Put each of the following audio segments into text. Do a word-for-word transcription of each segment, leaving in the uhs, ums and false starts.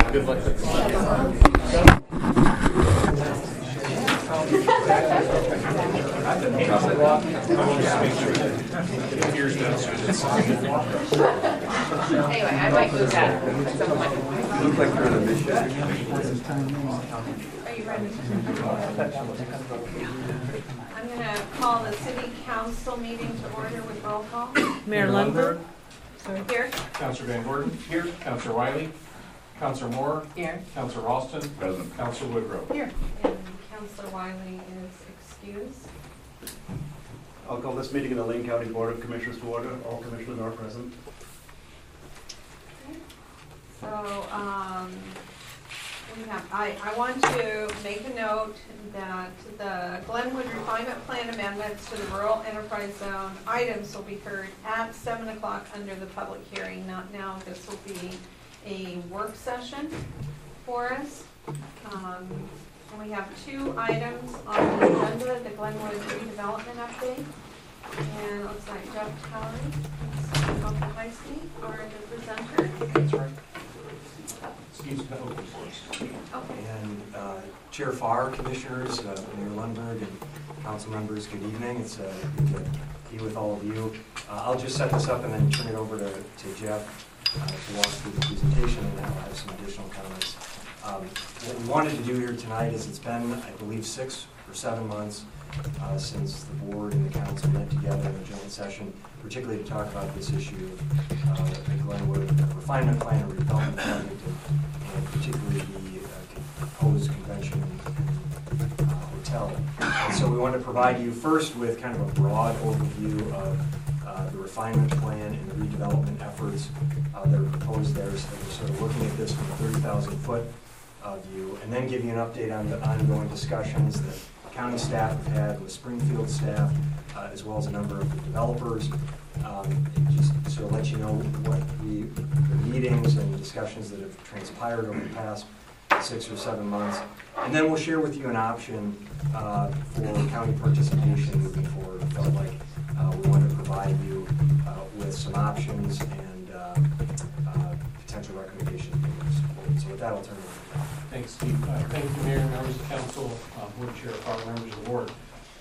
Good luck. Anyway, I might move that at some point. You look like you're on a mission. Are you ready? I'm going to call the city council meeting to order with roll call. Mayor Lundberg. Here. Councilor Van Gordon. Here. Councilor Wiley. Councilor Moore. Here. Councilor Ralston. Present. Councilor Woodrow. Here. And Councilor Wiley is excused. I'll call this meeting of the Lane County Board of Commissioners to order. All commissioners are present. Okay. So, um, we have, I, I want to make a note that the Glenwood Refinement Plan amendments to the Rural Enterprise Zone items will be heard at seven o'clock under the public hearing, not now. This will be a work session for us. Um, and we have two items on the agenda, the Glenwood redevelopment update. And it looks like Jeff Towers of the High Street are the presenter. That's right. Steve's got open for us. Okay. And uh, Chair Farr, Commissioners, uh, Mayor Lundberg, and council members, good evening. It's uh, good to be with all of you. Uh, I'll just set this up and then turn it over to, to Jeff uh, to walk through the presentation, and then I'll have some additional comments. Um, what we wanted to do here tonight is it's been, I believe, six or seven months uh, since the board and the council met together in a joint session, particularly to talk about this issue of uh, the Glenwood refinement plan or redevelopment project, and, and particularly the uh, proposed convention and uh, hotel. And so we wanted to provide you first with kind of a broad overview of uh, the refinement plan and the redevelopment efforts uh, that are proposed there, so that we're sort of looking at this from a thirty thousand foot uh, view, and then give you an update on the ongoing discussions that county staff have had with Springfield staff, uh, as well as a number of the developers. Um, and just sort of let you know what the, the meetings and discussions that have transpired over the past six or seven months. And then we'll share with you an option uh, for county participation moving forward. We felt like uh, we wanted to provide you uh, with some options and uh, uh, potential recommendations moving forward. So with that, I'll turn it over. Thanks, Steve. Uh, thank you, Mayor, members of council, uh, board chair, Farr, members of the board.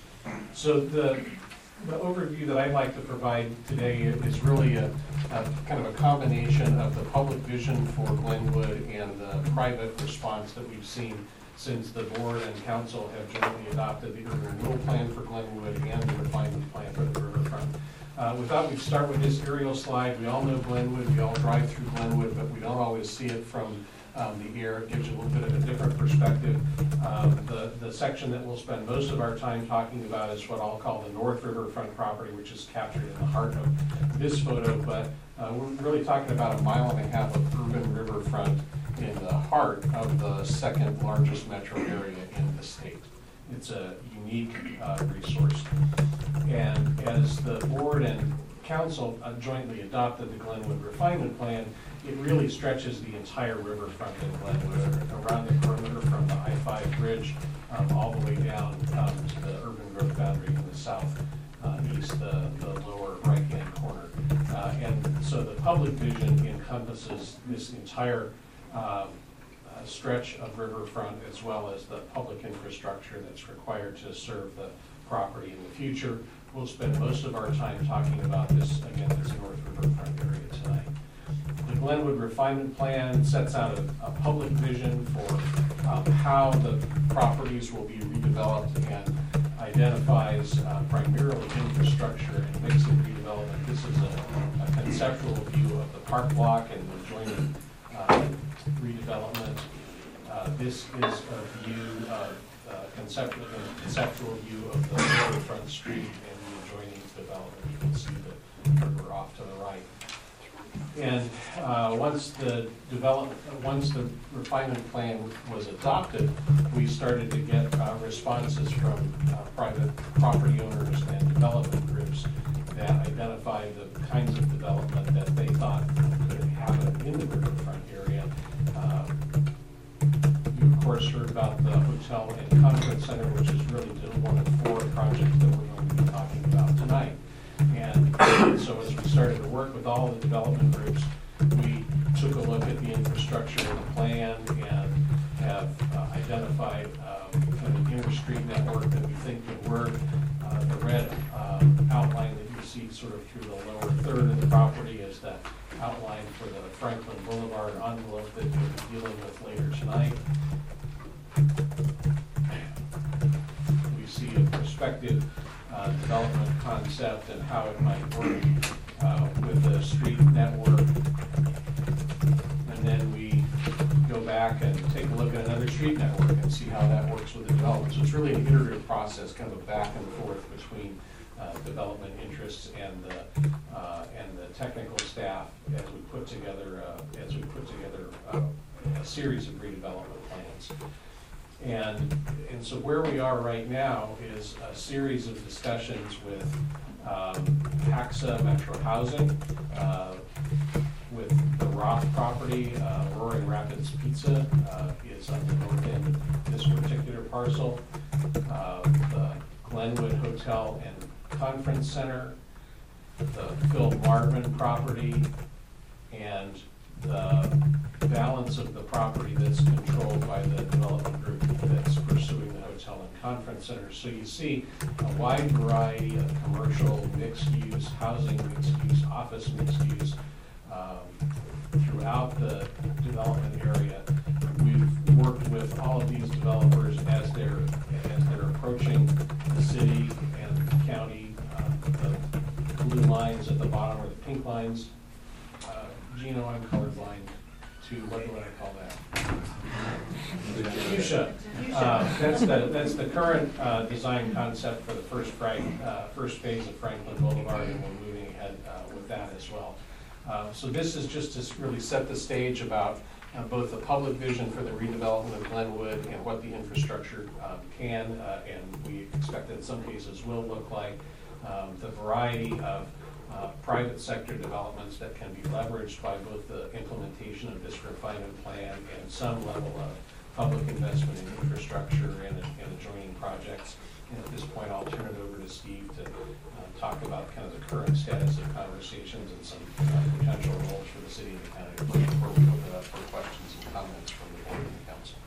So the The overview that I'd like to provide today is really a, a kind of a combination of the public vision for Glenwood and the private response that we've seen since the board and council have jointly adopted the urban renewal plan for Glenwood and the refinement plan for the riverfront. Uh, we thought we'd start with this aerial slide. We all know Glenwood, we all drive through Glenwood, but we don't always see it from Um, the air. It gives you a little bit of a different perspective. Um, the, the section that we'll spend most of our time talking about is what I'll call the North Riverfront property, which is captured in the heart of this photo, but uh, we're really talking about a mile and a half of urban riverfront in the heart of the second largest metro area in the state. It's a unique uh, resource. And as the board and council uh, jointly adopted the Glenwood refinement plan, it really stretches the entire riverfront in Glenwood, around the perimeter from the I five bridge um, all the way down um, to the urban growth boundary in the south uh, east, the, the lower right-hand corner. Uh, and so the public vision encompasses this entire uh, uh, stretch of riverfront, as well as the public infrastructure that's required to serve the property in the future. We'll spend most of our time talking about this, again, this North Riverfront area tonight. The Glenwood refinement plan sets out a, a public vision for um, how the properties will be redeveloped and identifies uh, primarily infrastructure and mixing redevelopment. This is a, a conceptual view of the park block and the adjoining uh, redevelopment. Uh, this is a view, of, uh, conceptual, a conceptual view of the riverfront street and the adjoining development. You can see the river off to the right. And uh, once the development, once the refinement plan was adopted, we started to get uh, responses from uh, private property owners and development groups that identified the kinds of development that they thought could happen in the riverfront area. Uh, you, of course, heard about the hotel and conference center, which is really one of four projects that we're going to be talking about tonight. And so as we started to work with all the development groups, we took a look at the infrastructure and the plan identified um, kind of an inter-street network that we think would work. Uh, the red um, outline that you see sort of through the lower third of the property is the outline for the Franklin Boulevard envelope that we'll be dealing with later tonight. We see a prospective uh, development concept and how it might work uh, with the street network. And then we go back and take a look at another street network and see how that works with the development. So it's really an iterative process, kind of a back and forth between uh, development interests and the uh, and the technical staff as we put together uh, as we put together uh, a series of redevelopment plans. And and so where we are right now is a series of discussions with um, Paxa Metro Housing, uh, with the Roth property. uh, Roaring Rapids Pizza uh, is on the north end of this particular parcel. Uh, the Glenwood Hotel and Conference Center, the Phil Marvin property, and the balance of the property that's controlled by the development group that's pursuing the hotel and conference center. So you see a wide variety of commercial, mixed-use, housing mixed-use, office mixed-use um, throughout the development area. We've worked with all of these developers as they're as they're approaching the city and the county. Uh, the blue lines at the bottom are the pink lines. Uh, Gino, I'm colorblind to, what do I call that? Fuchsia. Uh, that's the that's the current uh, design concept for the first Frank, uh, first phase of Franklin Boulevard, and we're moving ahead uh, with that as well. Uh, so this is just to really set the stage about uh, both the public vision for the redevelopment of Glenwood and what the infrastructure um, can uh, and we expect that in some cases will look like, um, the variety of Uh, private sector developments that can be leveraged by both the implementation of this refinement plan and some level of public investment in infrastructure and, and adjoining projects. And at this point, I'll turn it over to Steve to uh, talk about kind of the current status of conversations and some uh, potential roles for the city and the county before we open it up for questions and comments from the board and the council.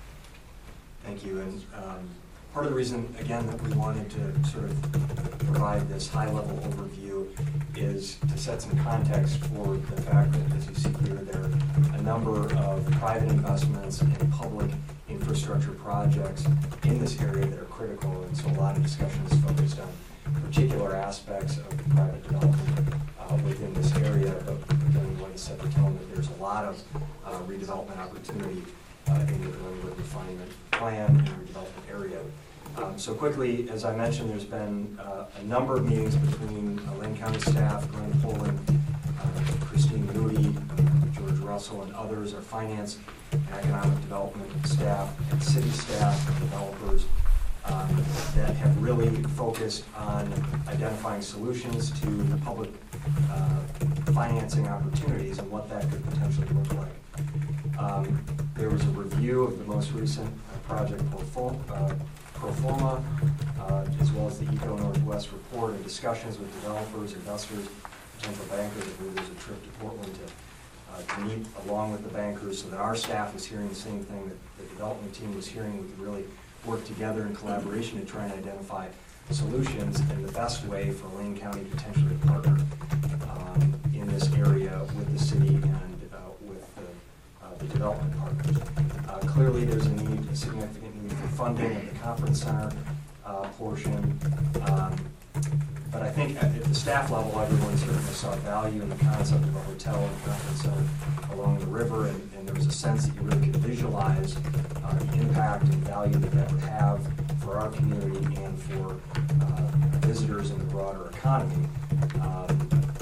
Thank you. And um, part of the reason, again, that we wanted to sort of provide this high-level overview is to set some context for the fact that, as you see here, there are a number of private investments and public infrastructure projects in this area that are critical, and so a lot of discussion is focused on particular aspects of the private development uh, within this area, but again, we want to set the tone that there's a lot of uh, redevelopment opportunity uh, in the Glenwood refinement plan and redevelopment area. Um, so quickly, as I mentioned, there's been uh, a number of meetings between uh, Lane County staff, Glenn Poland, uh, Christine Moody, uh, George Russell, and others, our finance and economic development staff, and city staff, and developers um, that have really focused on identifying solutions to the public uh, financing opportunities and what that could potentially look like. Um, there was a review of the most recent uh, project portfolio. Uh, pro forma, uh, as well as the Eco Northwest report, and discussions with developers, investors, potential bankers. I believe there's a trip to Portland to, uh, to meet along with the bankers, so that our staff was hearing the same thing that the development team was hearing. We could really work together in collaboration to try and identify solutions and the best way for Lane County potentially to partner um, in this area with the city and uh, with the, uh, the development partners. Uh, clearly, there's a need, a significant need for funding of the conference center uh, portion. Um, but I think at, at the staff level, everyone certainly saw value in the concept of a hotel and conference center along the river, and, and there was a sense that you really could visualize uh, the impact and value that that would have for our community and for uh, visitors in the broader economy. Um,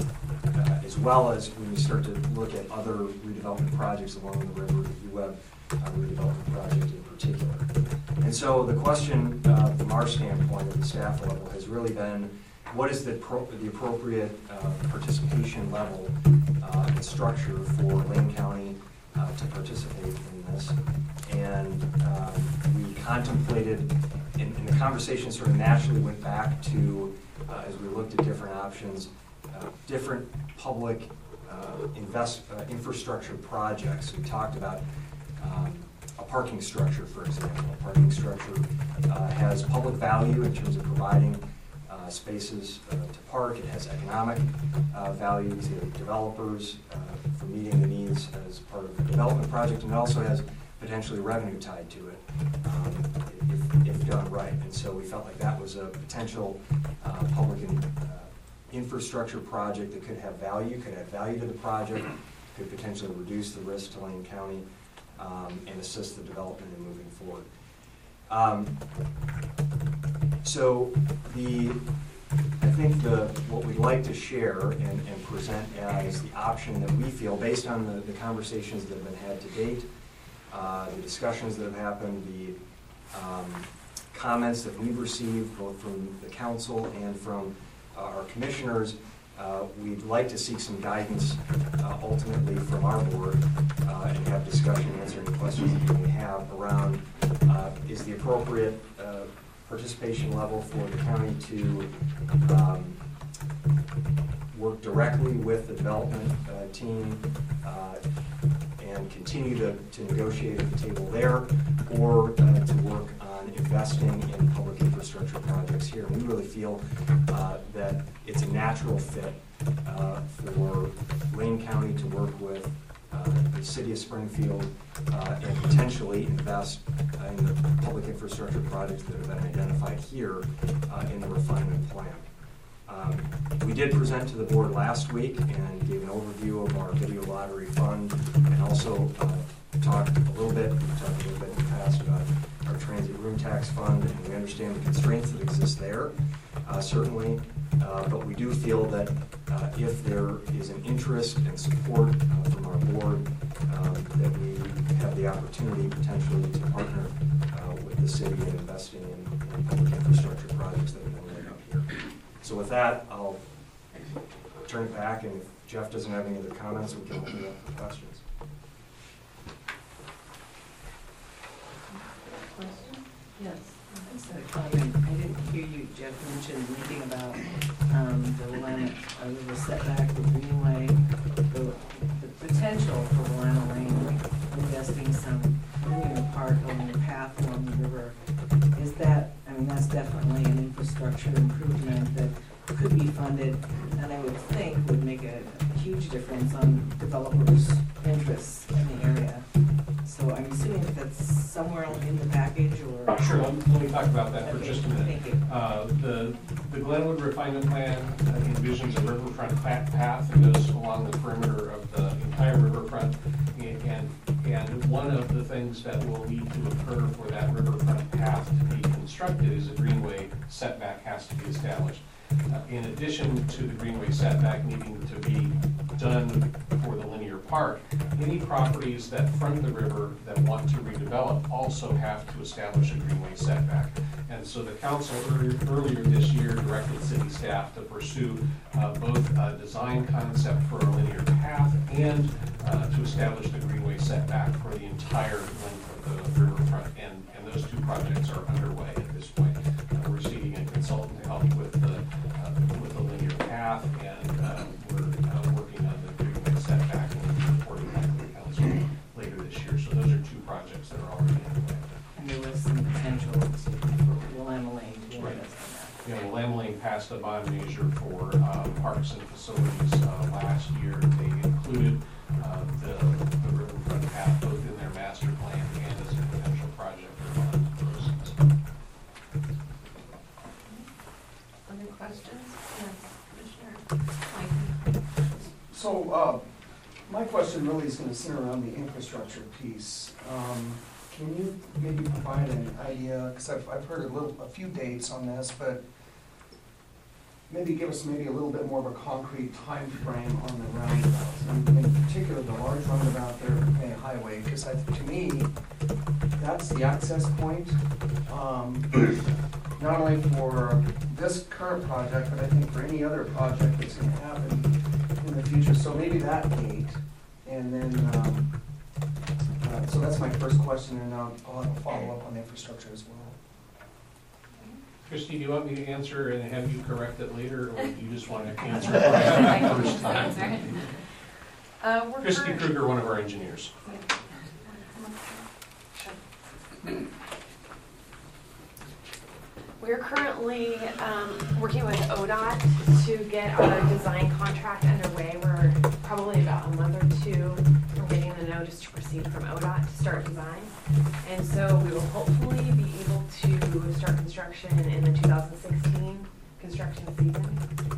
uh, as well as when you start to look at other redevelopment projects along the river, the U W E B Uh, redevelopment project in particular. And so the question uh, from our standpoint at the staff level has really been, what is the, pro the appropriate uh, participation level uh, and structure for Lane County uh, to participate in this? And uh, we contemplated, and, and the conversation sort of naturally went back to, uh, as we looked at different options, uh, different public uh, invest, uh, infrastructure projects. We talked about Um, a parking structure, for example. A parking structure uh, has public value in terms of providing uh, spaces uh, to park. It has economic uh, value to developers uh, for meeting the needs as part of the development project, and it also has potentially revenue tied to it um, if, if done right. And so we felt like that was a potential uh, public in, uh, infrastructure project that could have value, could add value to the project, could potentially reduce the risk to Lane County um, and assist the development in moving forward. Um, so the, I think the, what we'd like to share and, and present as the option that we feel, based on the, the conversations that have been had to date, uh, the discussions that have happened, the um, comments that we've received both from the council and from uh, our commissioners, uh, we'd like to seek some guidance uh, ultimately from our board uh, and have discussion, answer any questions that you may have around uh, is the appropriate uh, participation level for the county to um, work directly with the development uh, team uh, and continue to, to negotiate at the table there, or uh, to work on investing in public infrastructure projects here. And we really feel uh, that it's a natural fit uh, for Lane County to work with uh, the city of Springfield uh, and potentially invest in the public infrastructure projects that have been identified here uh, in the refinement plan. Um, we did present to the board last week and gave an overview of our video lottery fund, and also uh, talked a little bit, we talked a little bit in the past about our transit room tax fund, and we understand the constraints that exist there, uh, certainly, uh, but we do feel that uh, if there is an interest and support uh, from our board, um, that we have the opportunity potentially to partner uh, with the city in investing in, in public infrastructure projects that have been laid out here. So with that, I'll turn it back, and if Jeff doesn't have any other comments, we can open it up for questions. Question? Yes. I just had a comment. I didn't hear you, Jeff, mention anything about um, the limit of the setback, the greenway, the, the potential for Willamette Lane investing some linear park along the path along the river. Is that, I mean, that's definitely an infrastructure improvement that could be funded, and I would think would make a huge difference on developers' interests in the area. So I'm assuming that that's somewhere in the package, or? Sure, let me, let me talk about that for Okay, just a minute. thank you. Uh, the, the Glenwood Refinement Plan uh, envisions a riverfront pa- path that goes along the perimeter of the entire riverfront. And, and, and one of the things that will need to occur for that riverfront path to be constructed is a greenway setback has to be established. Uh, in addition to the greenway setback needing to be done for the linear park, any properties that front the river that want to redevelop also have to establish a greenway setback. And so the council earlier, earlier this year directed city staff to pursue uh, both a design concept for a linear path and uh, to establish the greenway setback for the entire length of the riverfront. And, and those two projects are underway at this point. Uh, we're seeking a consultant to help with the uh, with the linear path, and uh, we're uh, working on the greenway setback and reporting back to the council later this year. So those are two projects that are already underway. And there was some potential to, for Willamette Lane to Right. invest in Yeah, well, Lamb Lane passed a bond measure for uh, parks and facilities uh, last year. They included uh, the, the riverfront path both in their master plan and as a potential project for bond proceeds. Other questions? Yes, Commissioner Mike. So, uh, my question really is gonna center around the infrastructure piece. Um, Can you maybe provide an idea, because I've, I've heard a little, a few dates on this, but maybe give us maybe a little bit more of a concrete time frame on the roundabouts, and in particular, the large roundabout there at Bay Highway, because to me, that's the access point, um, not only for this current project, but I think for any other project that's gonna happen in the future. So maybe that date, and then, um, Uh, so that's my first question, and I'll, I'll have a follow-up on the infrastructure as well. Christie, do you want me to answer and have you correct it later, or do you just want to answer it first time? Uh, we're Christie current- Kruger, one of our engineers. We're currently um, working with O D O T to get our design contract underway. We're probably about a month or two from getting the notice to proceed from O D O T to start design. And so we will hopefully be able to start construction in the two thousand sixteen construction season.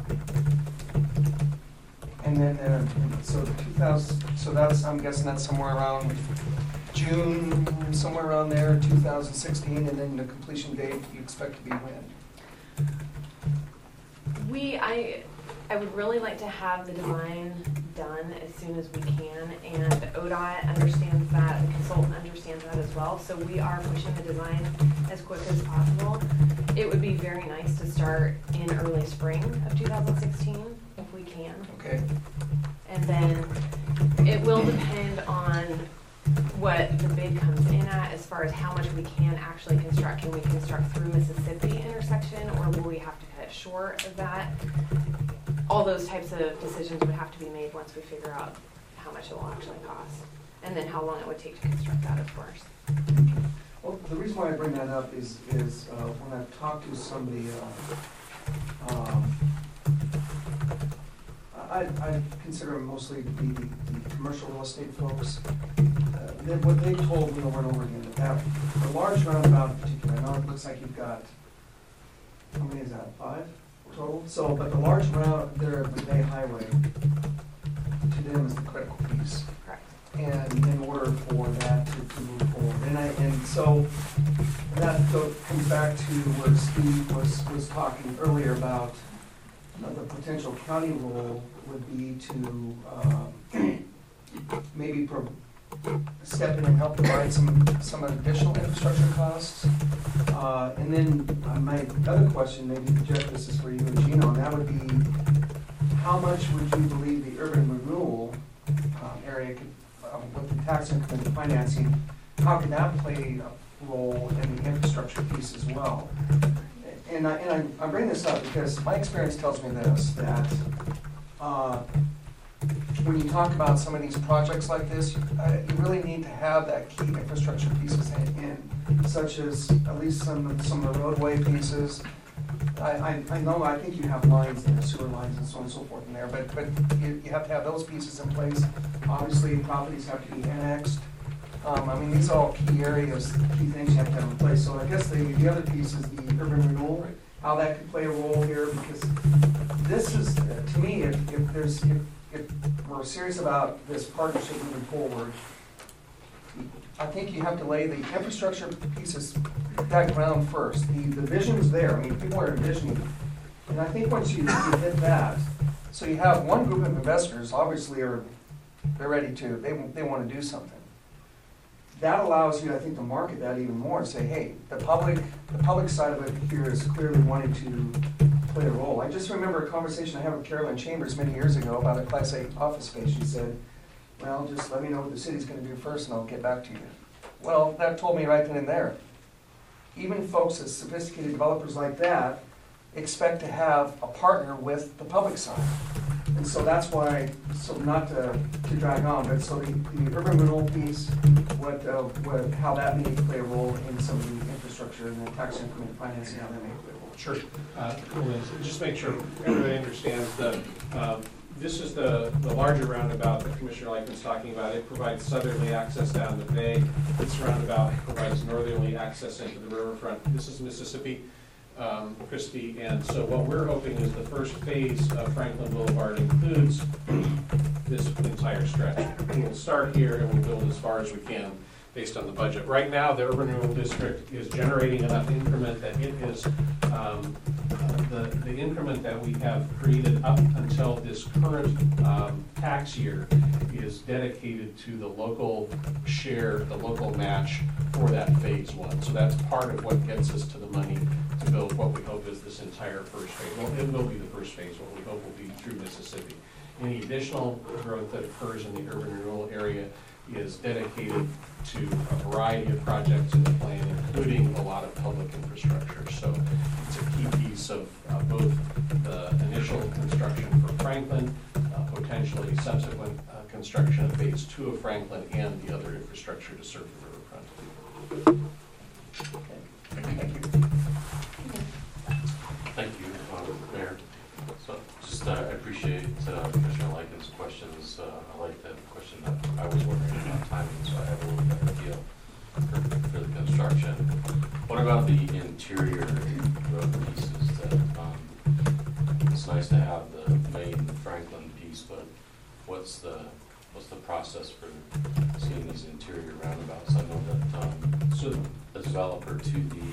And then, uh, so two thousand, so that's, I'm guessing that's somewhere around June, somewhere around there, two thousand sixteen, and then the completion date you expect to be when? We, I, I would really like to have the design done as soon as we can, and O D O T understands that, the consultant understands that as well, so we are pushing the design as quick as possible. It would be very nice to start in early spring of two thousand sixteen, if we can. Okay. And then it will depend on what the bid comes in at as far as how much we can actually construct. Can we construct through Mississippi intersection, or will we have to cut short of that? All those types of decisions would have to be made once we figure out how much it will actually cost, and then how long it would take to construct that, of course. Well, the reason why I bring that up is, is uh, when I've talked to some of the, uh, um, I, I consider them mostly to be the, the commercial real estate folks. Uh, they, what they told me over and over again, that the large roundabout in particular, I know it looks like you've got, how many is that, five total? So, but the large route there at the Bay Highway, to them is the critical piece. Correct. And in order for that to, to move forward. And I, and so that go- comes back to what Steve was, was talking earlier about, uh, the potential county role would be to, uh, maybe pro- step in and help provide some, some additional infrastructure costs. Uh, and then uh, my other question, maybe Jeff, this is for you and Gino, and that would be, how much would you believe the urban renewal um, area could, um, with the tax increment financing, how could that play a role in the infrastructure piece as well? And I, and I, I bring this up because my experience tells me this, that uh, when you talk about some of these projects like this, you, uh, you really need to have that key infrastructure pieces in, in such as at least some, some of the roadway pieces. I, I, I know, I think you have lines there, sewer lines and so on and so forth in there, but, but you, you have to have those pieces in place. Obviously, properties have to be annexed. Um, I mean, these are all key areas, key things you have to have in place. So I guess the, the other piece is the urban renewal, how that could play a role here, because this is, uh, to me, if, if there's, if, if we're serious about this partnership moving forward, I think you have to lay the infrastructure pieces, that ground first. The, the vision's there. I mean, people are envisioning. And I think once you, you hit that, so you have one group of investors, obviously, are they're ready to, they, they want to do something. That allows you, I think, to market that even more and say, hey, the public, the public side of it here is clearly wanting to play a role. I just remember a conversation I had with Carolyn Chambers many years ago about a Class A office space. She said, well, just let me know what the city's going to do first and I'll get back to you. Well, that told me right then and there. Even folks as sophisticated developers like that expect to have a partner with the public side. And so that's why, so not to, to drag on, but so the, the urban renewal piece, what, uh, what, how that may play a role in some of the infrastructure and the tax increment financing, how that may play a role. Sure. Uh, Just make sure everybody understands that um, this is the, the larger roundabout that Commissioner Leichtman's talking about. It provides southerly access down the bay. This roundabout provides northerly access into the riverfront. This is Mississippi, um, Christie, and so what we're hoping is the first phase of Franklin Boulevard includes this entire stretch. We'll start here and we'll build as far as we can based on the budget. Right now, the urban renewal district is generating enough increment that it is um, uh, the, the increment that we have created up until this current um, tax year is dedicated to the local share, the local match for that phase one. So that's part of what gets us to the money to build what we hope is this entire first phase. Well, it will be the first phase, what we hope will be through Mississippi. Any additional growth that occurs in the urban renewal area is dedicated to a variety of projects in the plan, including a lot of public infrastructure. So it's a key piece of uh, both the initial construction for Franklin, uh, potentially subsequent uh, construction of phase two of Franklin, and the other infrastructure to serve the riverfront. uh, I like that question that I was wondering about timing, so I have a little better feel for, for the construction. What about the interior road pieces that, um, it's nice to have the main Franklin piece, but what's the, what's the process for seeing these interior roundabouts? I know that, um, So the developer to the,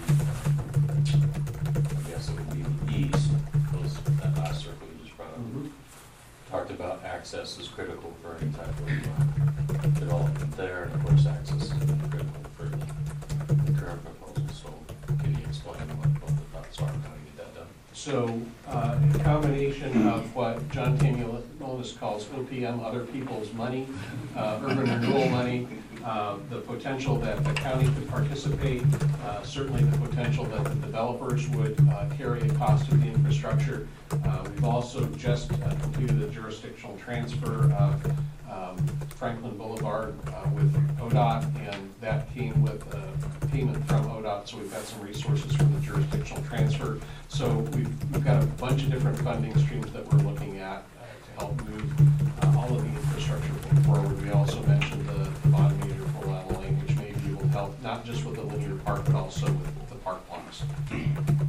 I guess it would be the east, those, that last circle you just brought up, talked about access is critical for any type of uh, development there, and of course access is critical for the, the current proposal. So can you explain what, what the thoughts are on how to get that done? So, uh, a combination of what John Tamulakis calls O P M, other people's money, uh, urban renewal money, uh, the potential that the county could participate, uh, certainly the potential that the developers would uh, carry the cost of the infrastructure. Uh, we've also just uh, completed a jurisdictional transfer of um, Franklin Boulevard uh, with O D O T, and that came with a payment from O D O T, so we've got some resources from the jurisdictional transfer. So we've, we've got a bunch of different funding streams that we're looking at uh, to help move uh, all of the infrastructure forward. We also mentioned the, the bottom meter for Lana Lane, which may be able to help not just with the linear park, but also with the park blocks. Okay.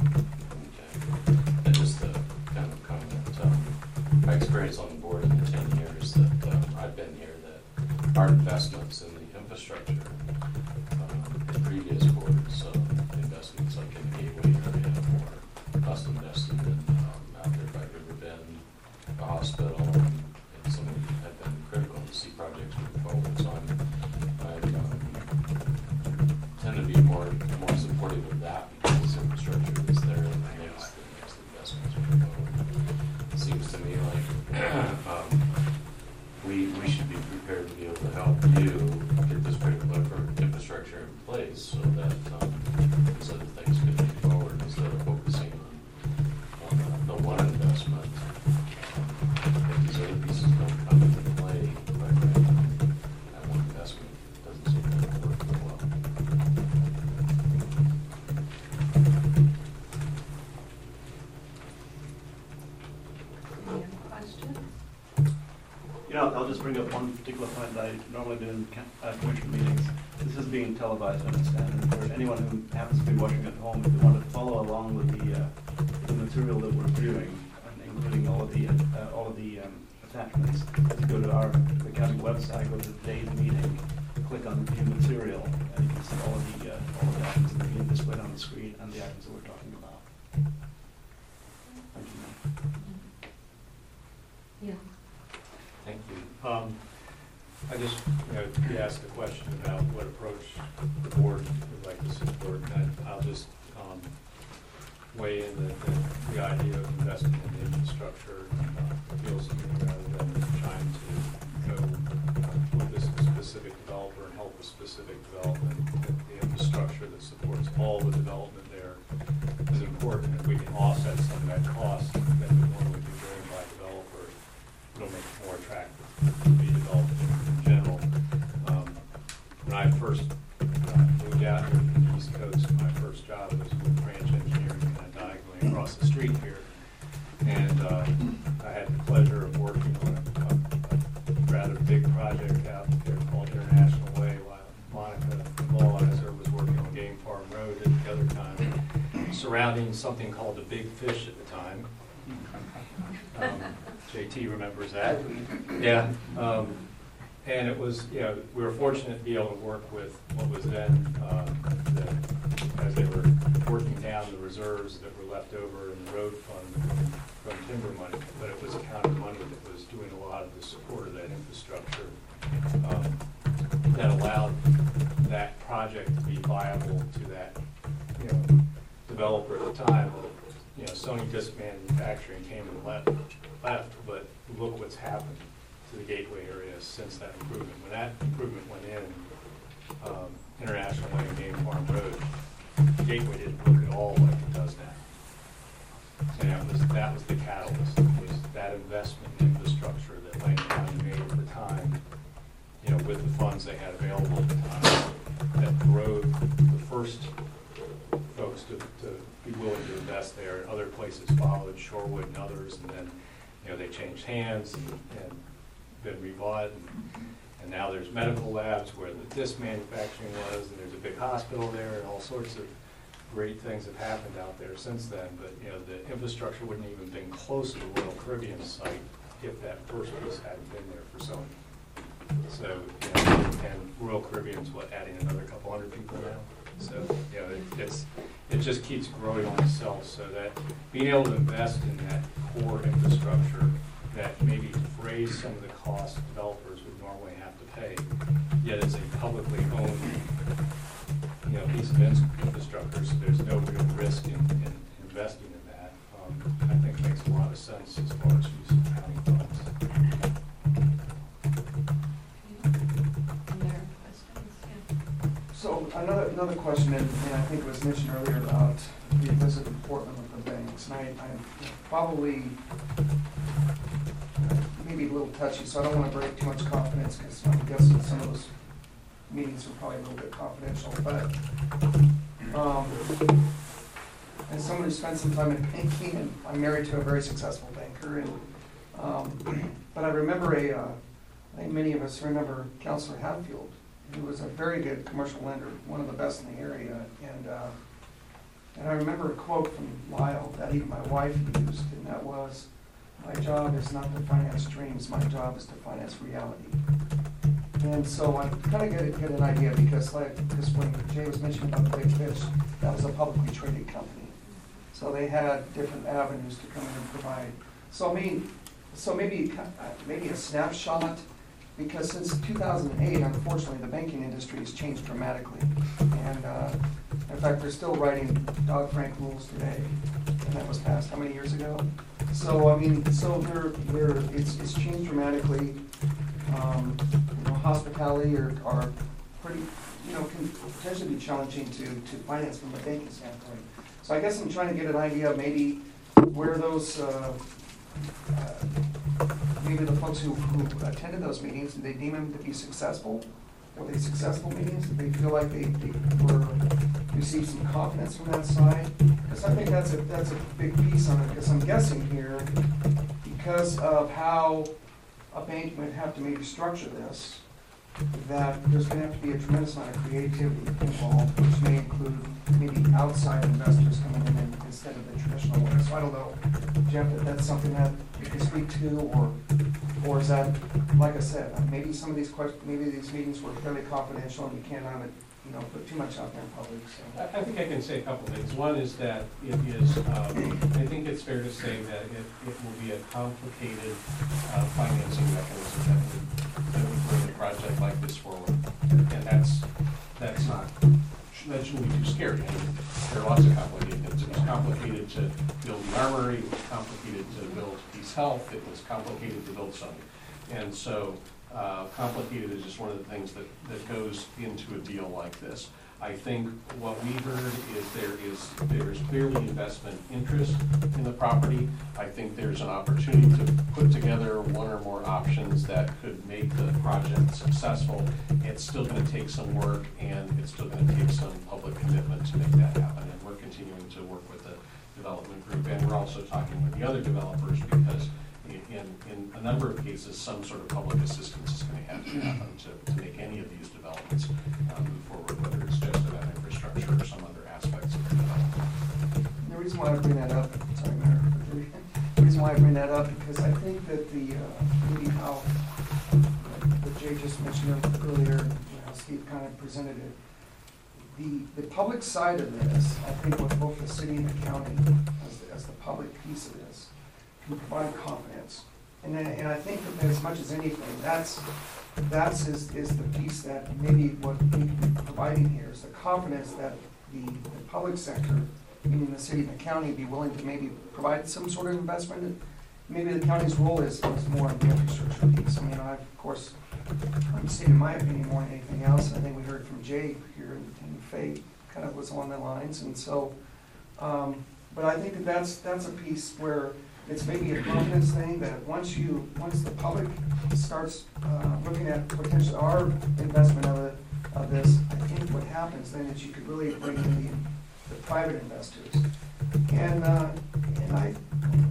And just to kind of comment, um, my experience on the board in the ten years that um, I've been here, that our investments in the infrastructure, um, in previous boards, so investments like in the Gateway area or us invested in um, out there by River Bend, the hospital, and, and some of them have been critical to see projects move forward. So I'm, I um, tend to be more more supportive of that because this infrastructure is there and it makes the next investments move forward. It seems to me like um, we we should be prepared to be able to help you get this critical infrastructure in place so that um, these other things can move forward instead of focusing on, on the, the one investment. Um, if these other pieces don't come into play, right, right, that one investment doesn't seem to work very well. Any other questions? You know, I'll just bring up one particular point that I normally do in ca- uh, commission meetings. This is being televised, I understand, and for anyone who happens to be watching at home, if you want to follow along with the, uh, the material that we're viewing, and including all of the, uh, all of the um, attachments, if you go to our, the county website, go to today's meeting, click on view material, and you can see all of the, uh, all of the items that are being displayed on the screen and the items that we're talking about. Thank you, ma'am. Yeah. Thank you. Um, I just, you know, you asked a question about what approach the board would like to support, and I- I'll just um, weigh in that the, the idea of investing in the infrastructure uh, appeals to me rather than trying to go uh, with this specific developer and help a specific development. The, the infrastructure that supports all the development there is important. If we can offset some of that cost that would normally be driven by developers, it'll make it more attractive to be developed in general. Um, when I first uh, moved out here from the East Coast, my first job was with Branch Engineering, kind of diagonally across the street here. And uh, I had the pleasure of working on a, a rather big project out there called International Way while Monica Mullinizer was working on Game Farm Road at the other time, surrounding something called the Big Fish at the time. Um, J T remembers that. Yeah. Um, and it was, you know, we were fortunate to be able to work with what was then, uh, the, as they were working down the reserves that were left over in the road fund from, from timber money, but it was county money that was doing a lot of the support of that infrastructure um, that allowed that project to be viable to that, you know, developer at the time. You know, Sony Disc Manufacturing came and left, left, but look what's happened to the Gateway area since that improvement. When that improvement went in, um, International Way and Game Farm Road, Gateway didn't look at all like it does now. And that was, that was the catalyst, was that investment in infrastructure that Lane County made at the time, you know, with the funds they had available at the time, that drove the first folks to, to be willing to invest there, and other places followed, Shorewood and others, and then, you know, they changed hands, and, and been rebought, and, and now there's medical labs where the disc manufacturing was, and there's a big hospital there, and all sorts of great things have happened out there since then. But you know, the infrastructure wouldn't even been close to the Royal Caribbean site if that first piece hadn't been there for Sony. So, you know, and Royal Caribbean's what, adding another couple hundred people now. So, you know, it, it's, it just keeps growing on itself, so that being able to invest in that core infrastructure that maybe defrays some of the costs developers would normally have to pay, yet it's a publicly owned, you know, piece of in- infrastructure, so there's no real risk in, in investing in that. Um, I think makes a lot of sense as far as use of county funds. Other questions? Yeah. So another, another question, and, and I think it was mentioned earlier about the visit to Portland with the banks, and I, I'm probably uh, maybe a little touchy, so I don't want to break too much confidence, because I'm guessing some of those meetings were probably a little bit confidential, but um, as someone who spent some time in banking, and I'm married to a very successful banker, and um, but I remember a, uh, I think many of us remember Counselor Hatfield, who was a very good commercial lender, one of the best in the area, and uh, and I remember a quote from Lyle that even my wife used, and that was, "My job is not to finance dreams, my job is to finance reality." And so I kind of get, get an idea, because like, because when Jay was mentioning about the Big Fish, that was a publicly traded company. So they had different avenues to come in and provide. So I mean, so maybe, maybe a snapshot, because since two thousand eight, unfortunately, the banking industry has changed dramatically. And uh, in fact, they're still writing Dodd-Frank rules today, and that was passed how many years ago? So I mean, so they're, they're, it's, it's changed dramatically. Um, you know, hospitality are, are pretty, you know, can potentially be challenging to, to finance from a banking standpoint. So I guess I'm trying to get an idea of maybe where those, uh, uh, maybe the folks who, who attended those meetings, did they deem them to be successful? Were they successful meetings? Did they feel like they, they were, received some confidence from that side? Because I think that's a, that's a big piece on it, because I'm guessing here, because of how a bank would have to maybe structure this, that there's going to have to be a tremendous amount of creativity involved, which may include maybe outside investors coming in and, instead of the traditional way. So I don't know, Jeff, if that's something that you can speak to, or or is that, like I said, maybe some of these questions, maybe these meetings were fairly confidential and you can't have it, you know, put too much out there in public. So. I I think I can say a couple things. One is that it is, um, I think it's fair to say that it, it will be a complicated uh, financing mechanism that would, that would bring a project like this forward. And that's, that's not, that shouldn't be too scary. I mean, there are lots of complicated things. It was complicated to build the armory, it was complicated to build Peace Health, it was complicated to build something. And so uh, complicated is just one of the things that, that goes into a deal like this. I think what we heard is there is there's clearly investment interest in the property. I think there's an opportunity to put together one or more options that could make the project successful. It's still going to take some work, and it's still going to take some public commitment to make that happen. And we're continuing to work with the development group, and we're also talking with the other developers, because in, in a number of cases, some sort of public assistance is going to have to happen to, to make any of these developments uh, move forward, whether it's just about infrastructure or some other aspects of the development. The reason why I bring that up, sorry, Mayor, the reason why I bring that up, because I think that the, uh, maybe how, what Jay just mentioned earlier, you know, Steve kind of presented it, the, the public side of this, I think with both the city and the county, as the, as the public piece of this, can provide confidence. And then, and I think that as much as anything, that's, that's is, is the piece that maybe what we can be providing here is the confidence that the, the public sector, meaning the city and the county, be willing to maybe provide some sort of investment. Maybe the county's role is, is more on the infrastructure piece. I mean, I, of course, I'm stating my opinion more than anything else. I think we heard from Jay here, and, and Faye kind of was along the lines. And so, um, but I think that that's, that's a piece where it's maybe a confidence thing, that once you, once the public starts uh, looking at potential our investment of, it, of this, I think what happens then is you could really bring in the, the private investors. And uh, and I,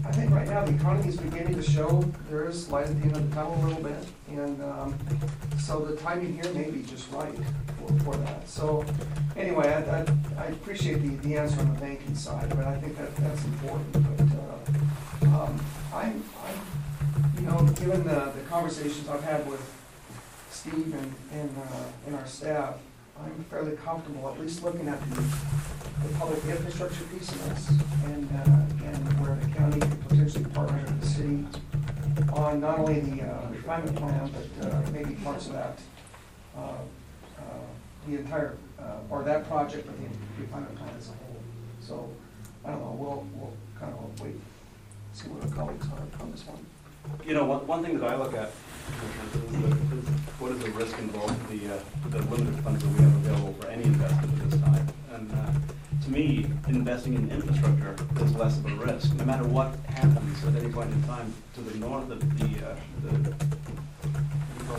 I think right now the economy is beginning to show there is light at the end of the tunnel a little bit. And um, so the timing here may be just right for, for that. So anyway, I, I, I appreciate the, the answer on the banking side, but I think that that's important. But uh, um, I'm, I'm, you know, given the, the conversations I've had with Steve and, and, uh, and our staff, I'm fairly comfortable at least looking at the, the public infrastructure piece of this and, uh, and where the county could potentially partner with the city on not only the uh, refinement plan, but uh, maybe parts of that, uh, uh, the entire, uh, or that project, but the refinement plan as a whole. So, I don't know, we'll, we'll kind of wait, see what our colleagues are on this one. You know, one, one thing that I look at is, the, is what is the risk involved with the, uh, the limited funds that we have available for any investment at this time. And uh, to me, investing in infrastructure is less of a risk, no matter what happens at any point in time to the north of the, uh, the, what do you call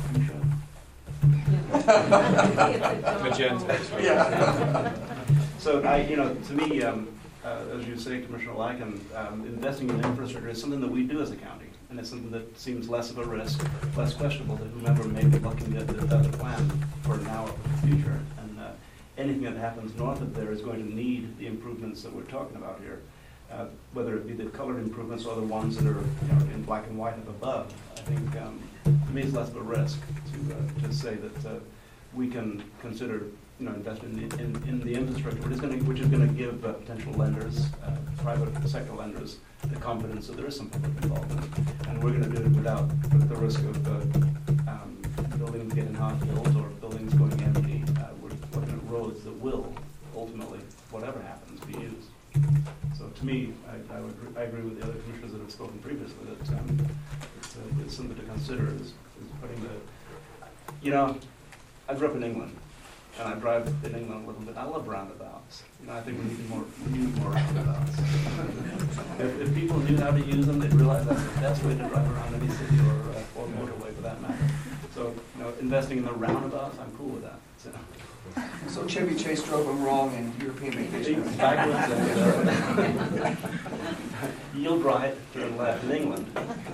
it, fusion? Magenta. Yeah. So I, you know, to me, um, uh, as you say, Commissioner Lycan, um, investing in infrastructure is something that we do as a county, and it's something that seems less of a risk, less questionable to whomever may be looking at the, at the plan for now or for the future. And uh, anything that happens north of there is going to need the improvements that we're talking about here, uh, whether it be the colored improvements or the ones that are, you know, in black and white up above. I think um, to me it's less of a risk to uh, to say that uh, we can consider, you know, investing in the, in, in the infrastructure, which is going to which is going to give uh, potential lenders, uh, private sector lenders, the confidence that there is some public involvement, and we're going to do it without the risk of uh, um, buildings getting half-built or buildings going empty. Uh, we're looking at roads that will ultimately, whatever happens, be used. So to me, I, I would I agree with the other commissioners that have spoken previously that um, it's, uh, it's something to consider is, is putting the, you know, I grew up in England. And I drive in England a little bit. I love roundabouts. You know, I think we need more, we need more roundabouts. if, if people knew how to use them, they'd realize that's the best way to drive around any city or uh, or motorway for that matter. So, you know, investing in the roundabouts, I'm cool with that. So, So Chevy Chase drove them wrong in European vacation. backwards and uh, yield right, turn left in England.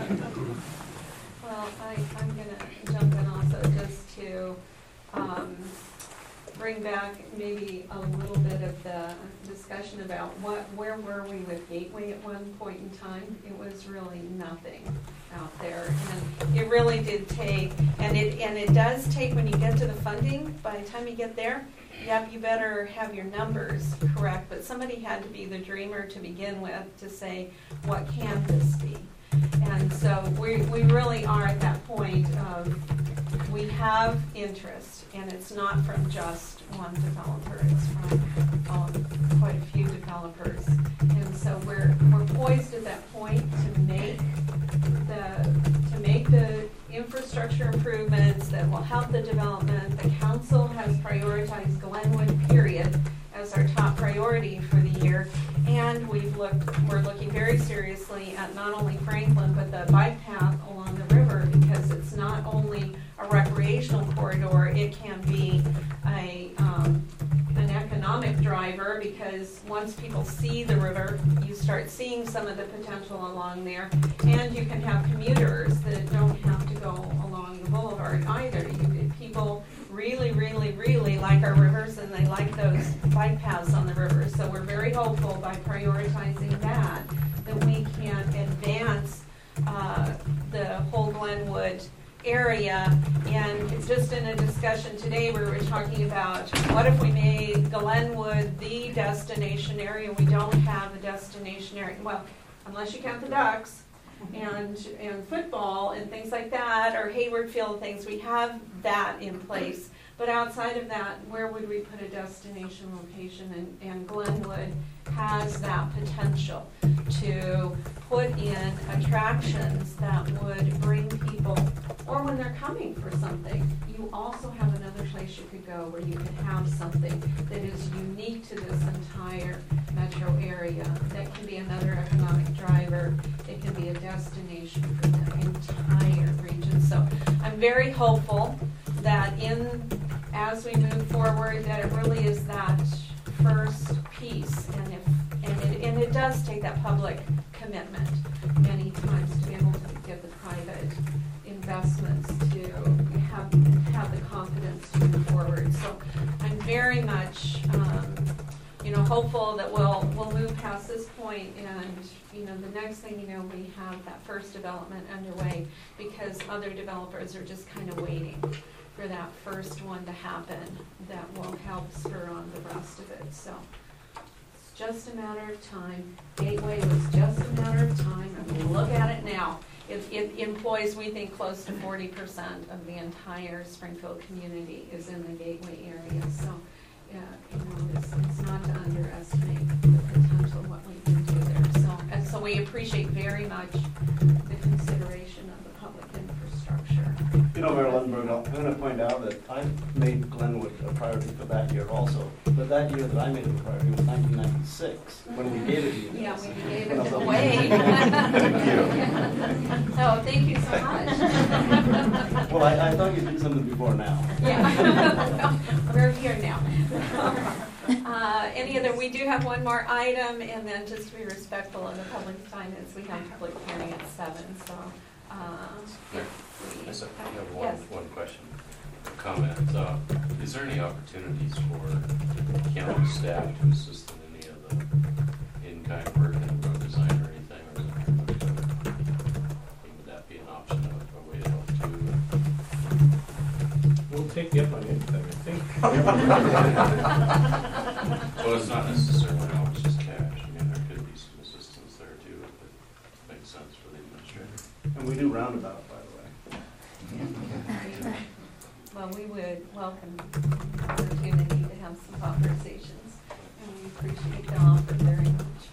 Well, I, I'm gonna jump in also just to, um, bring back maybe a little bit of the discussion about what, where were we with Gateway at one point in time? It was really nothing out there, and it really did take, and it and it does take when you get to the funding. By the time you get there, yep, you better have your numbers correct. But somebody had to be the dreamer to begin with to say, what can this be? And so we we really are at that point of, we have interest, and it's not from just one developer, it's from um, quite a few developers. And so we're we're poised at that point to make the to make the infrastructure improvements that will help the development. The council has prioritized Glenwood, period, as our top priority for the year. And we've looked, we're looking very seriously at not only Franklin, but the bike path along the river, because it's not only a recreational corridor, it can be a, um, an economic driver, because once people see the river, you start seeing some of the potential along there, and you can have commuters that don't have to go along the boulevard either. You, people really, really, really like our rivers, and they like those bike paths on the river. So we're very hopeful by prioritizing that, that we can advance uh, the whole Glenwood area. And just in a discussion today, we were talking about what if we made Glenwood the destination area? We don't have a destination area. Well, unless you count the Ducks and and football and things like that, or Hayward Field things, we have that in place. But outside of that, where would we put a destination location? And, and Glenwood has that potential to put in attractions that would bring people, or when they're coming for something, you also have another place you could go where you can have something that is unique to this entire metro area. That can be another economic driver. It can be a destination for the entire region. So I'm very hopeful that in as we move forward, that it really is that first piece, and if and it, and it does take that public commitment many times to be able to get the private investments to have, have the confidence to move forward. So I'm very much, um, you know, hopeful that we'll, we'll move past this point and, you know, the next thing you know, we have that first development underway because other developers are just kind of waiting for that first one to happen that will help spur on the rest of it. So it's just a matter of time. Gateway was just a matter of time. I mean, look at it now. It, it employs, we think, close to forty percent of the entire Springfield community is in the Gateway area. So, yeah, you know, it's, it's not to underestimate the potential of what we can do there. So, and so we appreciate very much the consideration of the public infrastructure. You know, Mayor Lundberg, I'm going to point out that I made Glenwood a priority for that year also. But that year that I made it a priority was nineteen ninety-six, when we gave it to you. Yeah, we gave When I it was on- away. Thank you. Oh, thank you so much. Well, I, I thought you did something before now. Yeah, we're here now. Uh, any other, we do have one more item, and then just to be respectful of the public time, is we have public hearing at seven, so, uh, if we. I just have one, Yes. one question, comment. Uh, is there any opportunities for county staff to assist in any of the in-kind work in the road design or anything? Or is it, would that be an option, a, a way to help too? We'll take you up on anything, I think. Well, it's not necessarily always just cash. I mean, there could be some assistance there too, if it makes sense for the administrator. And we do roundabout, by the way. Well, we would welcome the opportunity to have some conversations, and we appreciate the offer very much.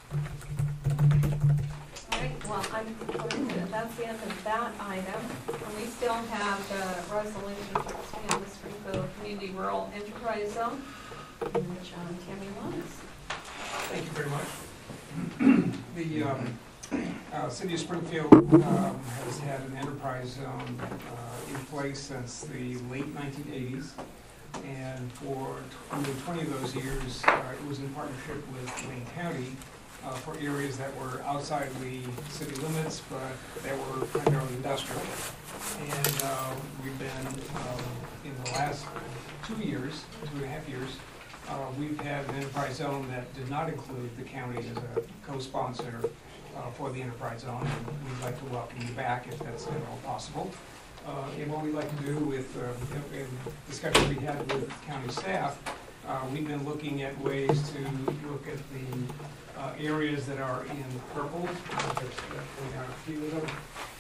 All right, well, I'm going to, that's the end of that item. And we still have the resolution to expand the Springfield Community Rural Enterprise Zone, which um, Tammy wants. Thank you very much. The um, uh, City of Springfield um, has had an enterprise zone uh, in place since the late nineteen eighties. And for nearly twenty of those years, uh, it was in partnership with Wayne County uh, for areas that were outside the city limits, but that were primarily industrial. And uh, we've been, um, in the last two years, two and a half years, Uh, we've had an enterprise zone that did not include the county as a co-sponsor uh, for the enterprise zone, and we'd like to welcome you back if that's at all possible. Uh, and what we'd like to do with, uh, in discussion we had with county staff, uh, we've been looking at ways to look at the uh, areas that are in purple. Uh, there's definitely are a few of them.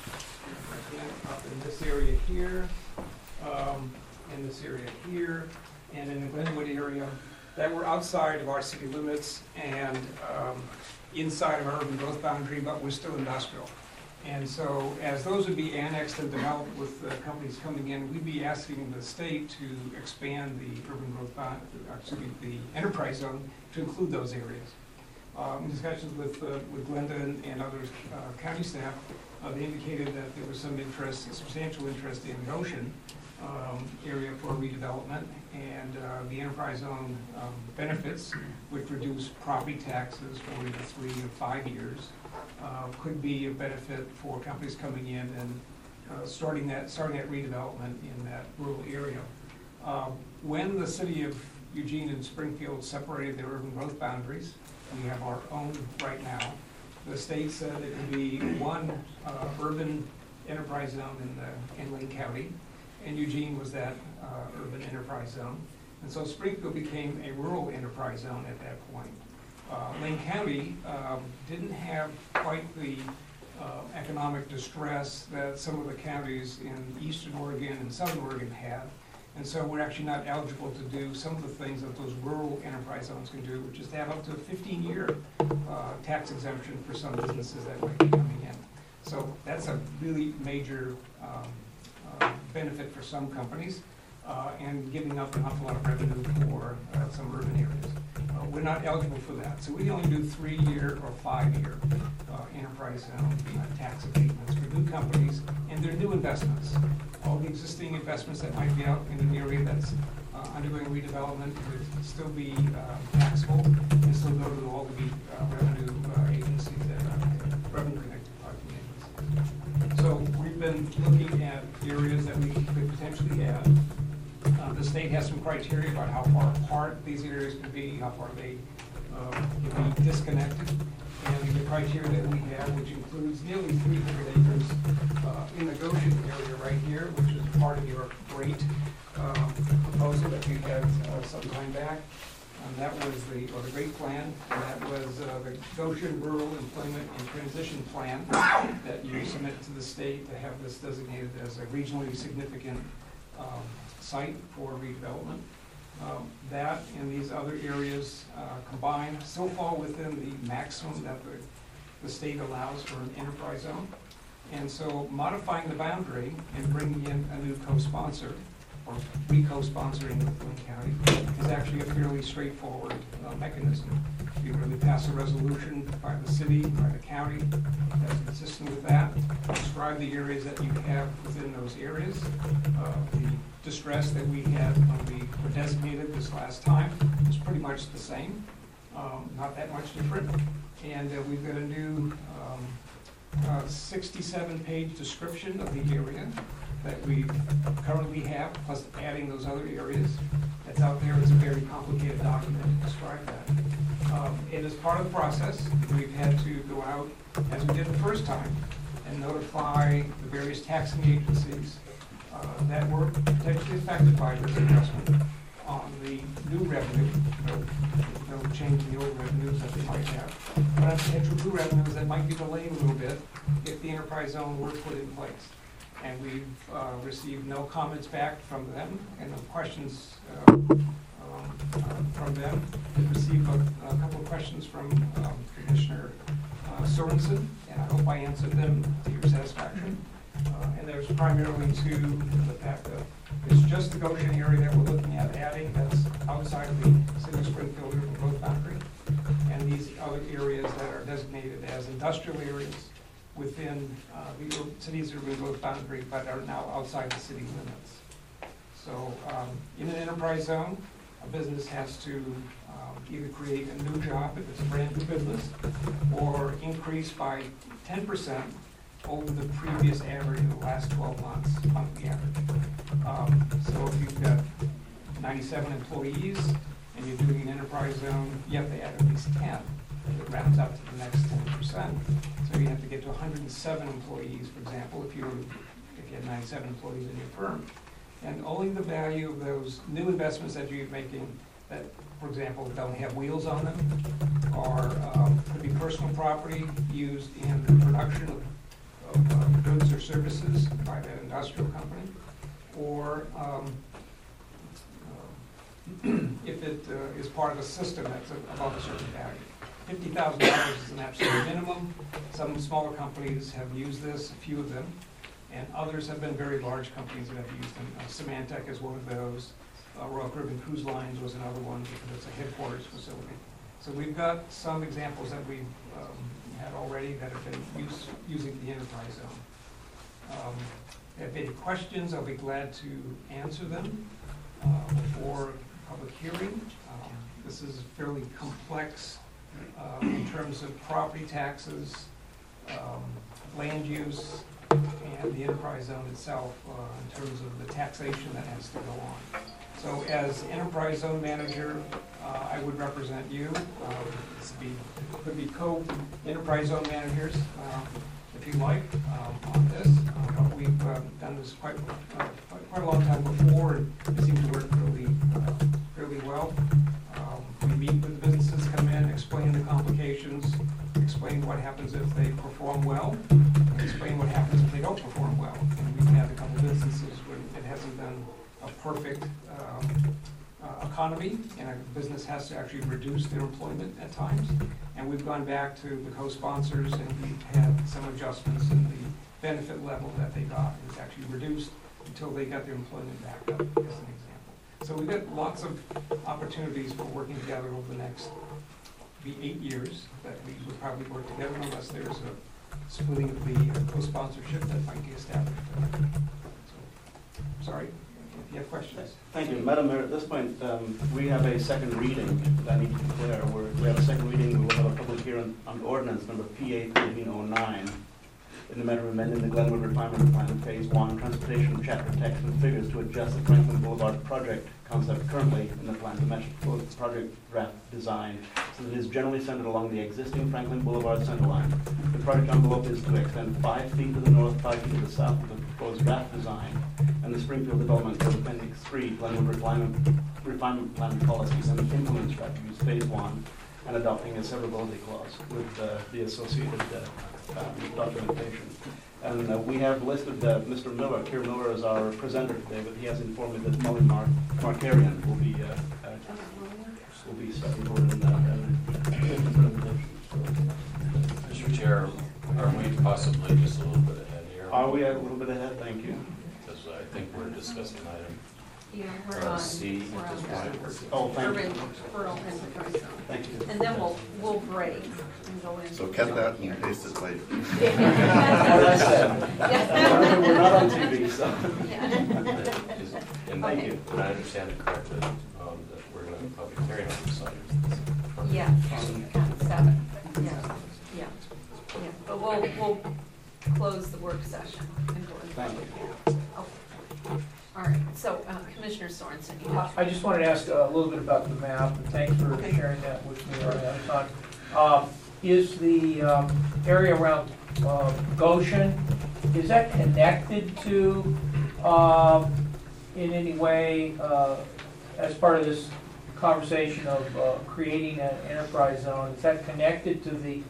Up in this area here, um, in this area here, and in the Glenwood area that were outside of our city limits and um, inside of our urban growth boundary, but we're still industrial. And so as those would be annexed and developed with uh, companies coming in, we'd be asking the state to expand the urban growth bound, excuse me, the enterprise zone to include those areas. Um, in discussions with, uh, with Glenda and, and other uh, county staff, uh, they indicated that there was some interest, substantial interest in Goshen Um, area for redevelopment, and uh, the enterprise zone um, benefits, which reduce property taxes for either three or five years, uh, could be a benefit for companies coming in and uh, starting that starting that redevelopment in that rural area. Uh, when the city of Eugene and Springfield separated their urban growth boundaries, we have our own right now. The state said it could be one uh, urban enterprise zone in the in Lane County, and Eugene was that uh, urban enterprise zone. And so Springfield became a rural enterprise zone at that point. Uh, Lane County um, didn't have quite the uh, economic distress that some of the counties in eastern Oregon and southern Oregon had. And so we're actually not eligible to do some of the things that those rural enterprise zones can do, which is to have up to a fifteen year uh, tax exemption for some businesses that might be coming in. So that's a really major um, benefit for some companies, uh, and giving up an awful lot of revenue for uh, some urban areas. Uh, we're not eligible for that, so we only do three-year or five-year uh, enterprise zone uh, tax abatements for new companies and their new investments. All the existing investments that might be out in an area that's uh, undergoing redevelopment would still be uh, taxable and still go to all the uh, revenue uh, agencies that are looking at areas that we could potentially add. Uh, The state has some criteria about how far apart these areas can be, how far they uh, can be disconnected. And the criteria that we have, which includes nearly three hundred acres uh, in the Goshen area right here, which is part of your great um, proposal that you had uh, some time back. And that was the, or the great plan, and that was uh, the Goshen Rural Employment and Transition Plan that you submit to the state to have this designated as a regionally significant um, site for redevelopment. Um, That and these other areas uh, combined still fall within the maximum that the, the state allows for an enterprise zone. And so modifying the boundary and bringing in a new co-sponsor, or re-co-sponsoring with Lynn County, is actually a fairly straightforward uh, mechanism. You really pass a resolution by the city, by the county, that's consistent with that, describe the areas that you have within those areas. Uh, the distress that we had when we were designated this last time is pretty much the same, um, not that much different. And uh, we've got a new um, uh, sixty-seven page description of the area that we currently have, plus adding those other areas that's out there. It's a very complicated document to describe that. Um, and as part of the process, we've had to go out, as we did the first time, and notify the various taxing agencies uh, that were potentially affected by this adjustment on the new revenue, no, no change in the old revenues that they might have, but on potential new revenues that might be delayed a little bit if the enterprise zone were put in place. And we've uh, received no comments back from them, and no questions uh, um, uh, from them. We've received a, a couple of questions from um, Commissioner uh, Sorensen, and I hope I answered them to your satisfaction. Uh, and there's primarily to the fact that it's just the Goshen area that we're looking at adding that's outside of the city of Springfield urban growth boundary, and these other areas that are designated as industrial areas within uh, the city's urban growth boundary, but are now outside the city limits. So um, in an enterprise zone, a business has to um, either create a new job if it's a brand new business, or increase by ten percent over the previous average of the last twelve months, monthly average. Um, so if you've got ninety-seven employees and you're doing an enterprise zone, you have to add at least ten. It rounds up to the next ten percent. So you have to get to one hundred seven employees, for example, if you were, if you had ninety-seven employees in your firm. And only the value of those new investments that you're making that, for example, don't have wheels on them, or um, could be personal property used in the production of, of uh, goods or services by that industrial company, or um, uh, if it uh, is part of a system that's above a certain value. fifty thousand dollars is an absolute minimum. Some smaller companies have used this, a few of them, and others have been very large companies that have used them. Uh, Symantec is one of those. Uh, Royal Caribbean Cruise Lines was another one because it's a headquarters facility. So we've got some examples that we've um, had already that have been use, using the enterprise zone. Um, if any questions, I'll be glad to answer them uh, before public hearing. Um, this is fairly complex Uh, in terms of property taxes, um, land use, and the enterprise zone itself uh, in terms of the taxation that has to go on. So as enterprise zone manager, uh, I would represent you. Um, this would be, could be co-enterprise zone managers, uh, if you like, um, on this. Uh, but we've uh, done this quite, uh, quite quite a long time before, and it seems to work really, uh, fairly well. Um, we meet with the businesses, come in, explain the complications, explain what happens if they perform well, and explain what happens if they don't perform well. And we've had a couple of instances where it hasn't been a perfect um, uh, economy, and a business has to actually reduce their employment at times. And we've gone back to the co-sponsors, and we've had some adjustments in the benefit level that they got. It's actually reduced until they got their employment back up, as an example. So we've got lots of opportunities for working together over the next be eight years that we would probably work together unless there's a splitting of the co-sponsorship that might be established. So, sorry, if you have questions. Thank you. Madam Mayor, at this point, um, we have a second reading that I need to declare. We're, we have a second reading. We will have a public hearing on ordinance number P A thirteen oh nine. in the matter of amending the Glenwood Refinement Plan Phase One Transportation Chapter Text and Figures to adjust the Franklin Boulevard project concept currently in the plan to match the proposed project draft design so that it is generally centered along the existing Franklin Boulevard center line. The project envelope is to extend five feet to the north, five feet to the south of the proposed draft design, and the Springfield Development Code Appendix three, Glenwood Refinement, Refinement Plan Policies and Implement Strategies, Phase One, and adopting a severability clause with uh, the associated uh, um, documentation. And uh, we have listed uh, Mister Miller, Kier Miller, as our presenter today, but he has informed me that Molly Mar Markarian will be uh, uh, will be stepping forward in that uh, Mister Chair, are we possibly just a little bit ahead here? Are we a little bit ahead? Thank you. Because I think we're discussing item Yeah, we're uh, on. C we're at this on point. Oh, thank Urban, you. rural enterprise zone. Thank you. And then we'll, we'll break and go in. So cut that and paste it later. We're not on T V, so. Is- And Thank you. and I understand it correctly, um, that we're going to have a public hearing on this item. Yeah, at seven, yeah, yeah, yeah. But we'll, we'll close the work session and go into Thank public you. hearing. Okay. All right, so uh, Commissioner Sorensen, you have. I just wanted to ask a little bit about the map, and thanks for sharing that with me early on. Um, Is the um, area around uh, Goshen, is that connected to, um, in any way, uh, as part of this conversation of uh, creating an enterprise zone, is that connected to the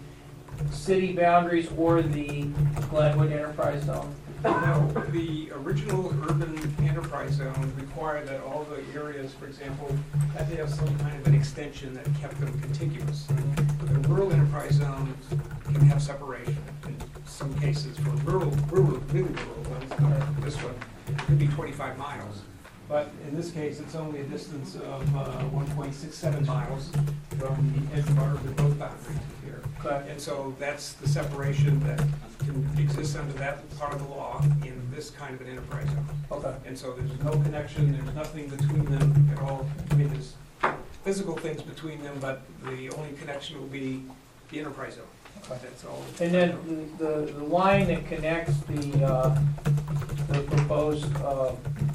city boundaries or the Glenwood enterprise zone? No, the original urban enterprise zone required that all the areas, for example, had to have some kind of an extension that kept them contiguous. The rural enterprise zones can have separation in some cases for rural, rural, really rural ones, not this one, it could be twenty-five miles. But in this case, it's only a distance of uh, one point six seven miles from the edge of our urban road boundary to here. Okay. And so that's the separation that can exist under that part of the law in this kind of an enterprise zone. Okay. And so there's no connection, there's nothing between them at all. I mean, there's physical things between them, but the only connection will be the enterprise zone. Okay. That's all. And then the, the, the line that connects the, uh, the proposed, uh,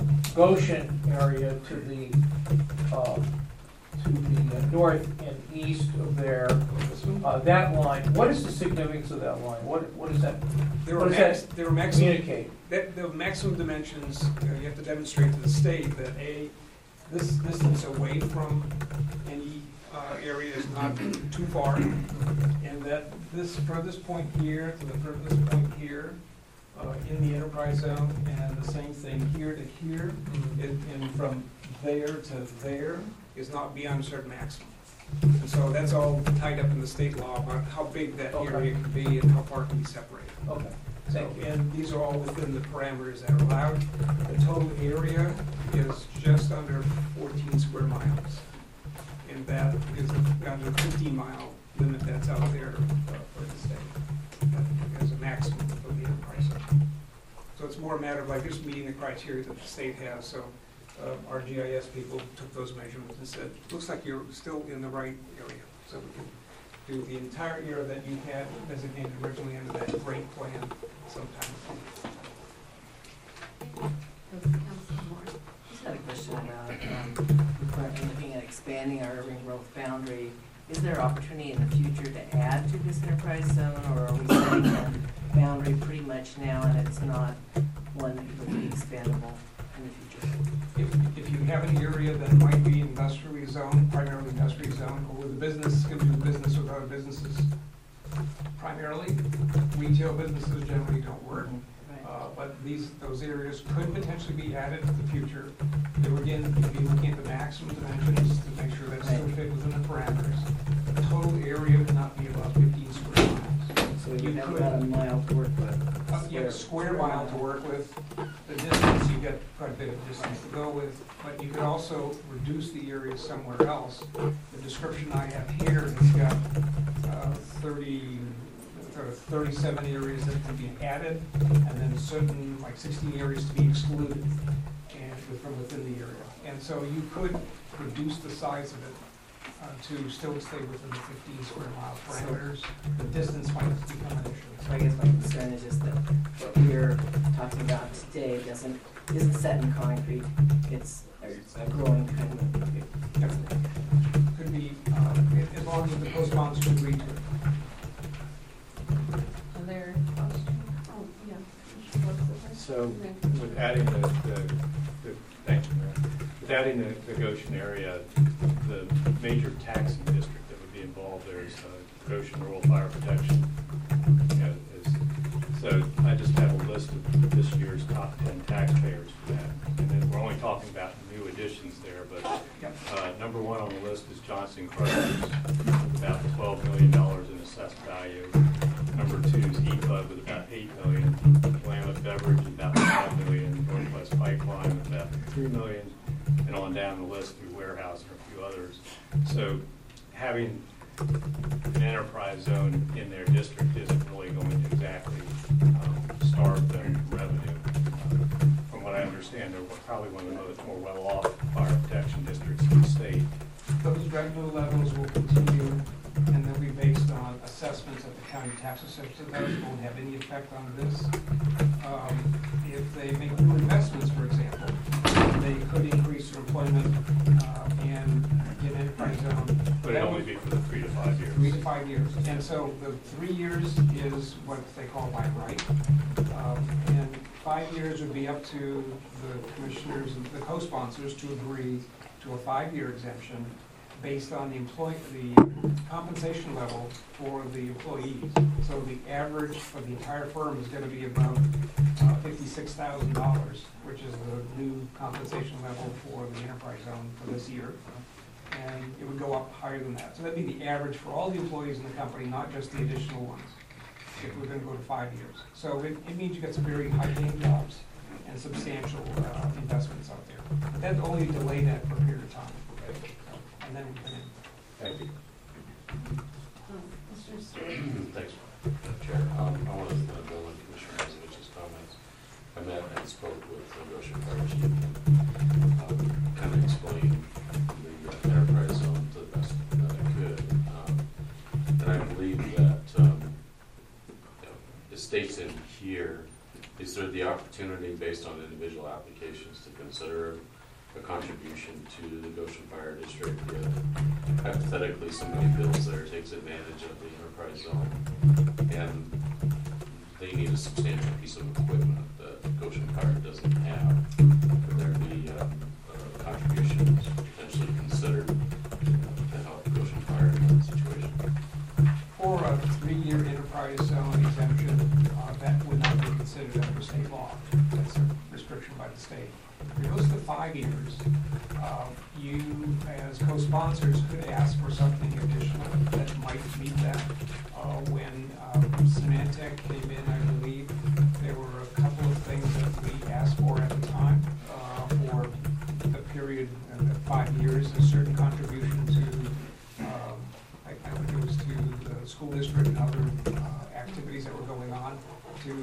Goshen area to the, uh, to the uh, north and east of there, uh, that line, what is the significance of that line? What, what is that, There what are does max, that there are maximum, communicate? that, the maximum dimensions, uh, you have to demonstrate to the state that A, this distance away from any, uh, area is not too far, and that this furthest point here to the furthest point here, uh, in the enterprise zone, and the same thing here to here, and, and from there to there is not beyond a certain maximum. And so that's all tied up in the state law about how big that Okay. area can be and how far it can be separated. Okay, So, thank you. and these are all within the parameters that are allowed. The total area is just under fourteen square miles. And that is under the fifteen mile limit that's out there uh, for the state, uh, as a maximum for the enterprise zone. So it's more a matter of like just meeting the criteria that the state has. So uh, our G I S people took those measurements and said, looks like you're still in the right area. So we can do the entire area that you had designated originally under that great plan sometime ago. Just had a question about, um, we're currently looking at expanding our urban growth boundary. Is there opportunity in the future to add to this enterprise zone, or are we setting the boundary pretty much now and it's not one that would be expandable in the future? If, if you have an area that might be industrially zoned, primarily industrially zoned, or where the business is going to do business with other businesses, primarily, retail businesses generally don't work. Uh, but these, those areas could potentially be added in the future. They were again, you'd be looking at the maximum dimensions to make sure that's still fit within the parameters. The total area would not be about fifteen square miles. So you You have could- about a mile to work with. Uh, You have a square mile to work with. The distance, you get quite a bit of distance to go with, but you could also reduce the area somewhere else. The description I have here has got uh, thirty, or thirty-seven areas that can be added, and then certain, like sixteen areas to be excluded and from within the area. And so you could reduce the size of it uh, to still stay within the fifteen square mile parameters. The distance might become an issue. So I guess my concern is just that what we're talking about today doesn't, isn't set in concrete. It's a growing kind of. Yep. Could be, uh, as long as the co-sponsors agree to it. Are there questions? Oh, yeah. What's the question? So with adding the, the, the, thank you, Mayor. With adding the, the Goshen area, the major taxing district that would be involved there is uh, Goshen Rural Fire Protection. You know, is, so I just have a list of this year's top ten taxpayers for that. And then we're only talking about new additions there, but Yep. uh, number one on the list is Johnson Crushers, about twelve million dollars in assessed value. Number two is E P U D with about eight million, Willamette Beverage about five million, Northwest Pipeline with about three million, and on down the list through Warehouse and a few others. So having an enterprise zone in their district isn't really going to exactly um, starve them from revenue. Uh, from what I understand, they're probably one of the most more well-off fire protection districts in the state. Those revenue levels will continue, and they'll be based on assessments that the county tax assessor does, won't have any effect on this. Um, if they make new investments, for example, they could increase their employment uh, and get an enterprise zone. But it'd only be for the three to five years. Three to five years. And so the three years is what they call by right. Um, and five years would be up to the commissioners and the co-sponsors to agree to a five-year exemption based on the employee, the compensation level for the employees. So the average for the entire firm is going to be about uh, fifty-six thousand dollars, which is the new compensation level for the enterprise zone for this year. And it would go up higher than that. So that'd be the average for all the employees in the company, not just the additional ones, if we're going to go to five years. So it, it means you get some very high-paying jobs and substantial uh, investments out there. But that only delay that for a period of time. And then we come in. Thank you. Um, Mister Stewart? Thanks, Madam Chair. Um, I want to uh, build on Commissioner Razovich's comments. I met and spoke with the Goshen Fire Chief and um, kind of explained the uh, enterprise zone to the best that I could. Um, and I believe that um, you know, it states in here, is there the opportunity based on individual applications to consider a contribution to the Goshen Fire District? If hypothetically somebody builds there, takes advantage of the enterprise zone, and they need a substantial piece of equipment that Goshen Fire doesn't have, could there be uh, uh, contributions potentially considered uh, to help Goshen Fire in that situation? For a three-year enterprise zone exemption, uh, that would not be considered under state law. That's a restriction by the state. If it goes to five years, uh, you, as co-sponsors, could ask for something additional that might meet that. Uh, when uh, Symantec came in, I believe, there were a couple of things that we asked for at the time uh, for the period of five years, a certain contribution to, um, I, I think it was to the school district and other uh, activities that were going on to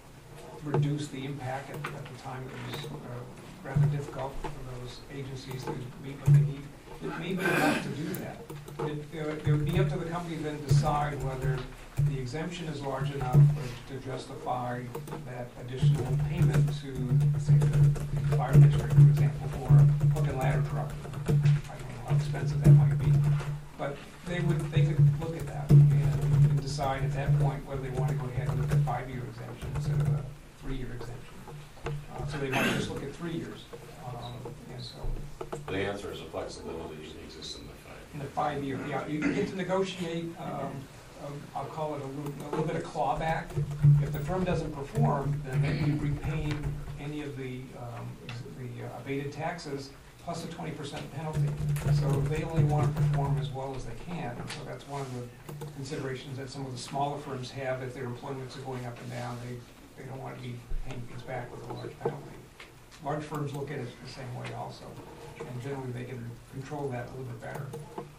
reduce the impact. At, at the time, it was uh, rather difficult for those agencies to meet what they need. It may be enough to do that. It, it would be up to the company then to decide whether the exemption is large enough to justify that additional payment to, say, the fire district, for example, for a hook and ladder truck. I don't know how expensive that might be, but they would they could look at that and, and decide at that point whether they want to go ahead with a five-year exemption instead of a three-year exemption. Uh, so they might just look at three years. Um, and so The answer is a flexibility that exists in the five. in the five-year, yeah, you get to negotiate. Um, um, I'll call it a little, a little bit of clawback. If the firm doesn't perform, then they'd be repaying any of the um, the uh, abated taxes plus a twenty percent penalty. So they only want to perform as well as they can. And so that's one of the considerations that some of the smaller firms have if their employments are going up and down. They they don't want to be paying things back with a large penalty. Large firms look at it the same way also, and generally they can control that a little bit better.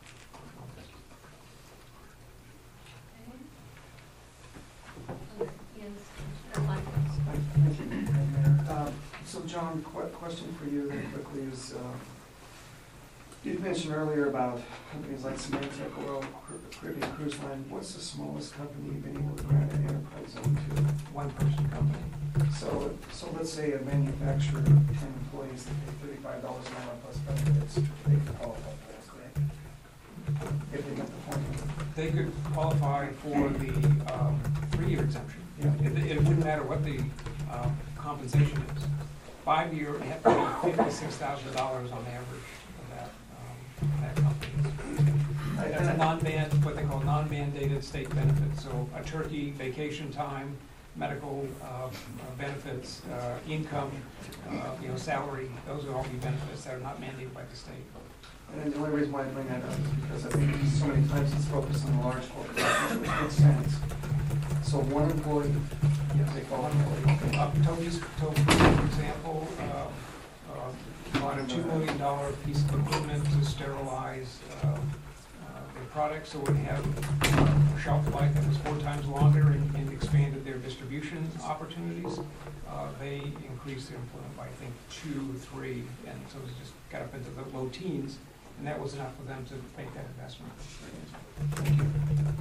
Thank you, Mayor. Um, So John, qu- question for you then quickly is, uh, you'd mentioned earlier about companies like Symantec, Royal Caribbean Cruise Line. What's the smallest company you've been able to grant an enterprise zone to? One-person company. So, so let's say a manufacturer, ten employees, they pay thirty-five dollars an hour plus benefits, they can qualify for that, correct? If they get the point. They could qualify for the um, three-year exemption. Yeah. It, it wouldn't matter what the um, compensation is. Five-year, it had to be fifty-six thousand dollars on average for that, um, that company. That's a non-man, what they call non-mandated state benefits. So a turkey, vacation time, medical uh, benefits, uh, income, uh, you know, salary, those would all be benefits that are not mandated by the state. And the only reason why I bring that up is because I think so many times it's focused on the large corporations, which makes sense. So one employee, Yes, they they call call it. Uh, Toby's, Toby, for example, uh, uh, bought a two million dollar piece of equipment to sterilize uh, uh, their products, so it would have uh, a shelf life that was four times longer and, and expanded their distribution opportunities. Uh, they increased their employment by, I think, two, three, and so it just got up into the low teens, and that was enough for them to make that investment. Thank you.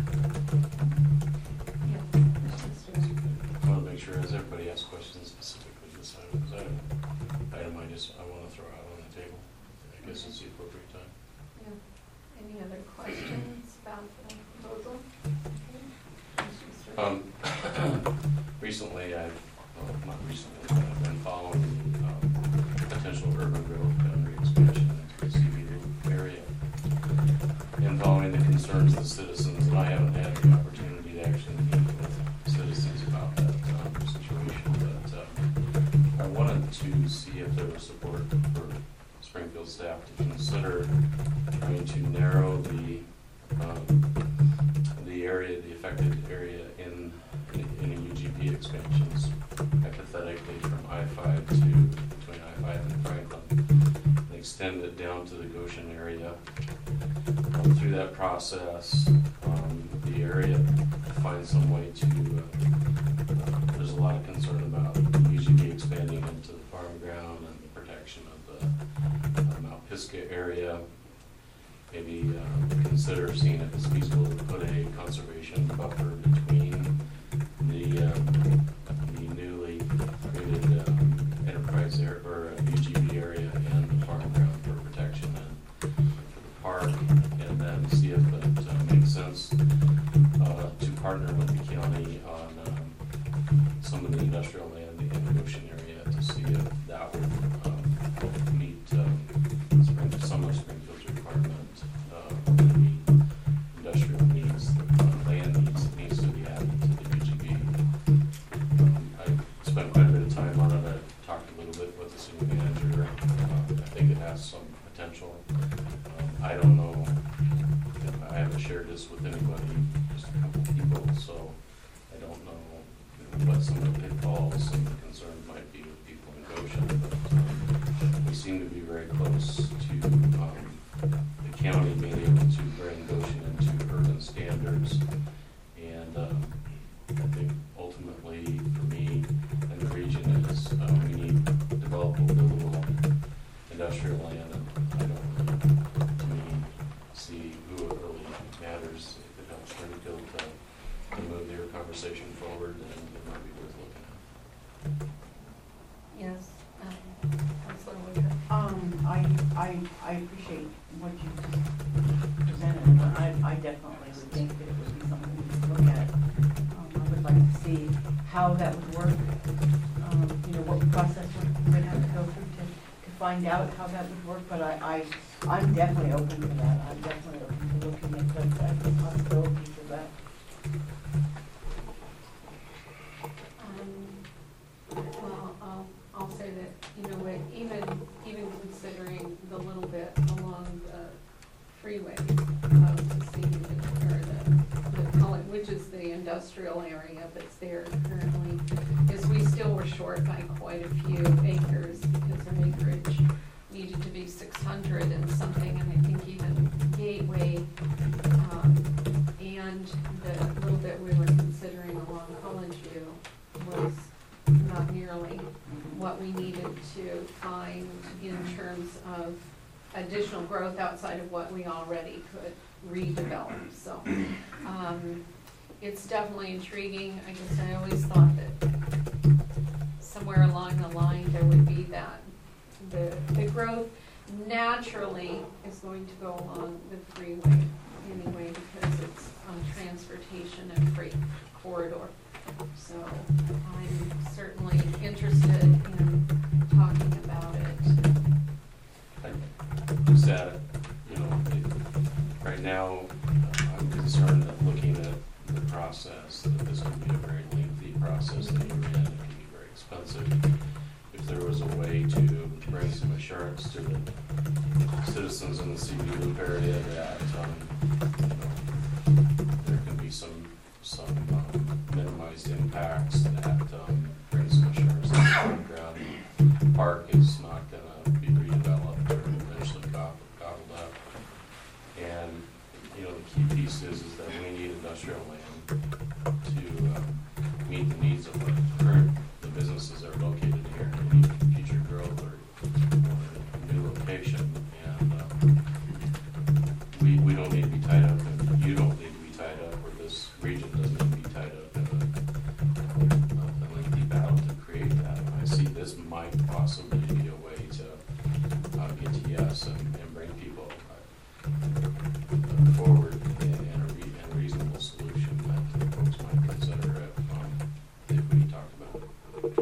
I want to make sure, as everybody asks questions specifically this item, this item, item I just, I want to throw out on the table. I guess it's the appropriate time. Yeah. Any other questions about the proposal? Um, recently, I've, well, not recently, but I've been following um, potential urban growth boundary expansion into the C B D area and following the concerns of the citizens, and I haven't had the opportunity to actually meet with citizens about that um, situation, but uh, I wanted to see if there was support for Springfield staff to consider trying to narrow the um, the area, the affected area in in a U G B expansions, hypothetically from I five to between I five and Franklin, and extend it down to the Goshen area. Um, through that process, um, the area find some way to. Uh, uh, there's a lot of concern about U G B expanding into the farm ground and the protection of the uh, Mount Pisgah area. Maybe uh, consider seeing if it's feasible to put a conservation buffer between the um, the newly created um, enterprise area or uh, U G B area and the farm ground for protection and for the park, and then see if it uh, makes sense uh, to partner with the county on um, some of the industrial land in the Goshen area to see if that would um, meet um, Spring, some of Springfield's requirement. Uh, the industrial needs, the uh, land needs that needs to be added to the U G B. Um, I spent quite a bit of time on it. I talked a little bit with the city manager. Uh, I think it has some potential. Um, I don't know. I haven't shared this with anybody, just a couple people, so I don't know, you know what some of the pitfalls, some of the concerns might be with people in Goshen. But um, we seem to be very close to um, the county being able to bring Goshen into urban standards. And um, I think ultimately for me and the region is uh, we need developable, buildable industrial land. And I don't really, to me, see who it really matters. If it helps Springfield to, to move their conversation forward, then it might be worth looking at. Yes, um, Councilor Woodruff. Um, I, I, I appreciate what you just presented, and I, I definitely would think that it would be something we could look at. Um, I would like to see how that would work, um, you know, what process we would have to go through to, to find out how that would work, but I, I, I'm definitely open to that. I'm definitely open to looking at the, at the possibilities of that. Um, well, I'll, I'll say that, you know, what, even, even considering the little bit along the freeway of the C B D, or the, the, call it, which is the industrial area that's there currently, is we still were short by quite a few acres because our acreage needed to be six hundred and something, and I think even Gateway, um, and the little bit we were considering along College View was not nearly what we needed to find in terms of a additional growth outside of what we already could redevelop, so. um, It's definitely intriguing. I guess I always thought that somewhere along the line there would be that, the, the growth naturally is going to go along the freeway anyway, because it's a transportation and freight corridor. So I'm certainly interested in talking about it. I just add, you know, it, right now, uh, I'm concerned that looking at the process, that this could be a very lengthy process that you're in, it could be very expensive. If there was a way to bring some assurance to the citizens in the C B Loop area that, um, you know, there can be some, some um, minimized impacts that um, bring some assurance that the campground park is not gonna be redeveloped or eventually gobbled, gobbled up. And, you know, the key piece is, is that we need industrial land to um, meet the needs of our current, the businesses that are located here, and need future growth or, or new location. And um, we, we don't need to be tied up, and you don't need to be tied up, or this region doesn't need to be tied up in a, a lengthy battle to create that. And I see this might possibly be a way to uh, get to yes and, and bring people uh, forward in, in, a re, in a reasonable solution that folks might consider if, um, if we talked about it.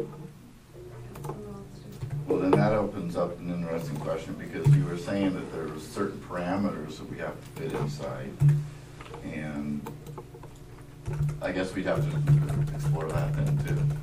Well, then that opens up an interesting question, because you were saying that there were certain parameters that we have to fit inside. And I guess we'd have to explore that then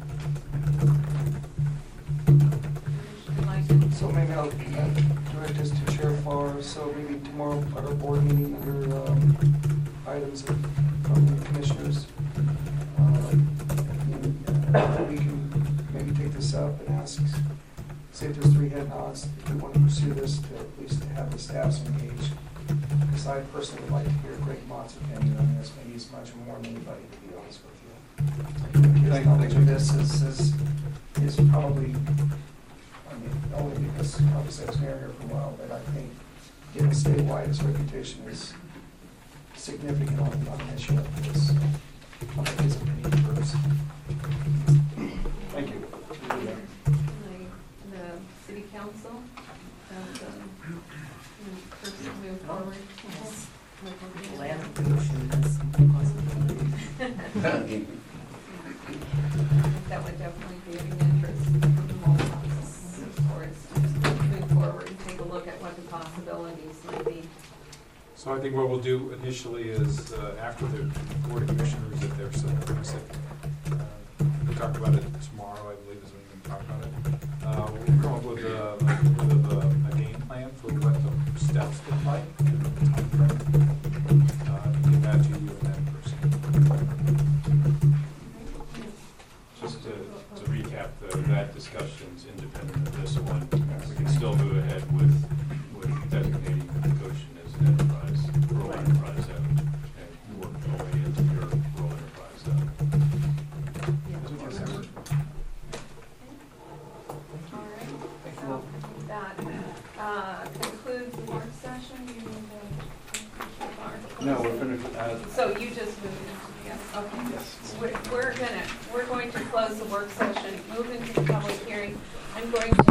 too. So maybe I'll uh, direct this to Chair Farr, so maybe tomorrow at our board meeting, under um, items of- from the commissioners, uh, we can maybe take this up and ask, say if there's three head nods, if we want to pursue this, to at least have the staffs engaged. Because I personally would like to hear Greg Mott's opinion on this, maybe as much more than anybody, to be honest with you. His knowledge of this is, is, is probably, I mean, only because obviously I was mayor here for a while, but I think given statewide, his reputation is significant on, on an issue like this. I'll make his opinion first. Thank you. The, the city council, and, um, first move forward. Yes. Land pollution has some possibilities. That would definitely be of interest from all of us, for us to move forward and take a look at what the possibilities might be. So I think what we'll do initially is, uh, after the Board of Commissioners, if they're so interested, uh, we'll talk about it tomorrow, I believe is when we can talk about it. Uh, we'll come up with a, a, with a, a game plan for what the steps look like, and the timeframe. Uh, get that to you and that person. Just to, to recap, though, that discussion's independent of this one. We can still move ahead with, with designating Goshen as an enterprise, rural enterprise zone, and work our way into your rural enterprise zone. All right, so that uh, concludes the work session. You need to. No, we're finished. Uh, So you just moved into, yes, okay. Yes. We're, we're gonna, we're going to close the work session, move into the public hearing. I'm going to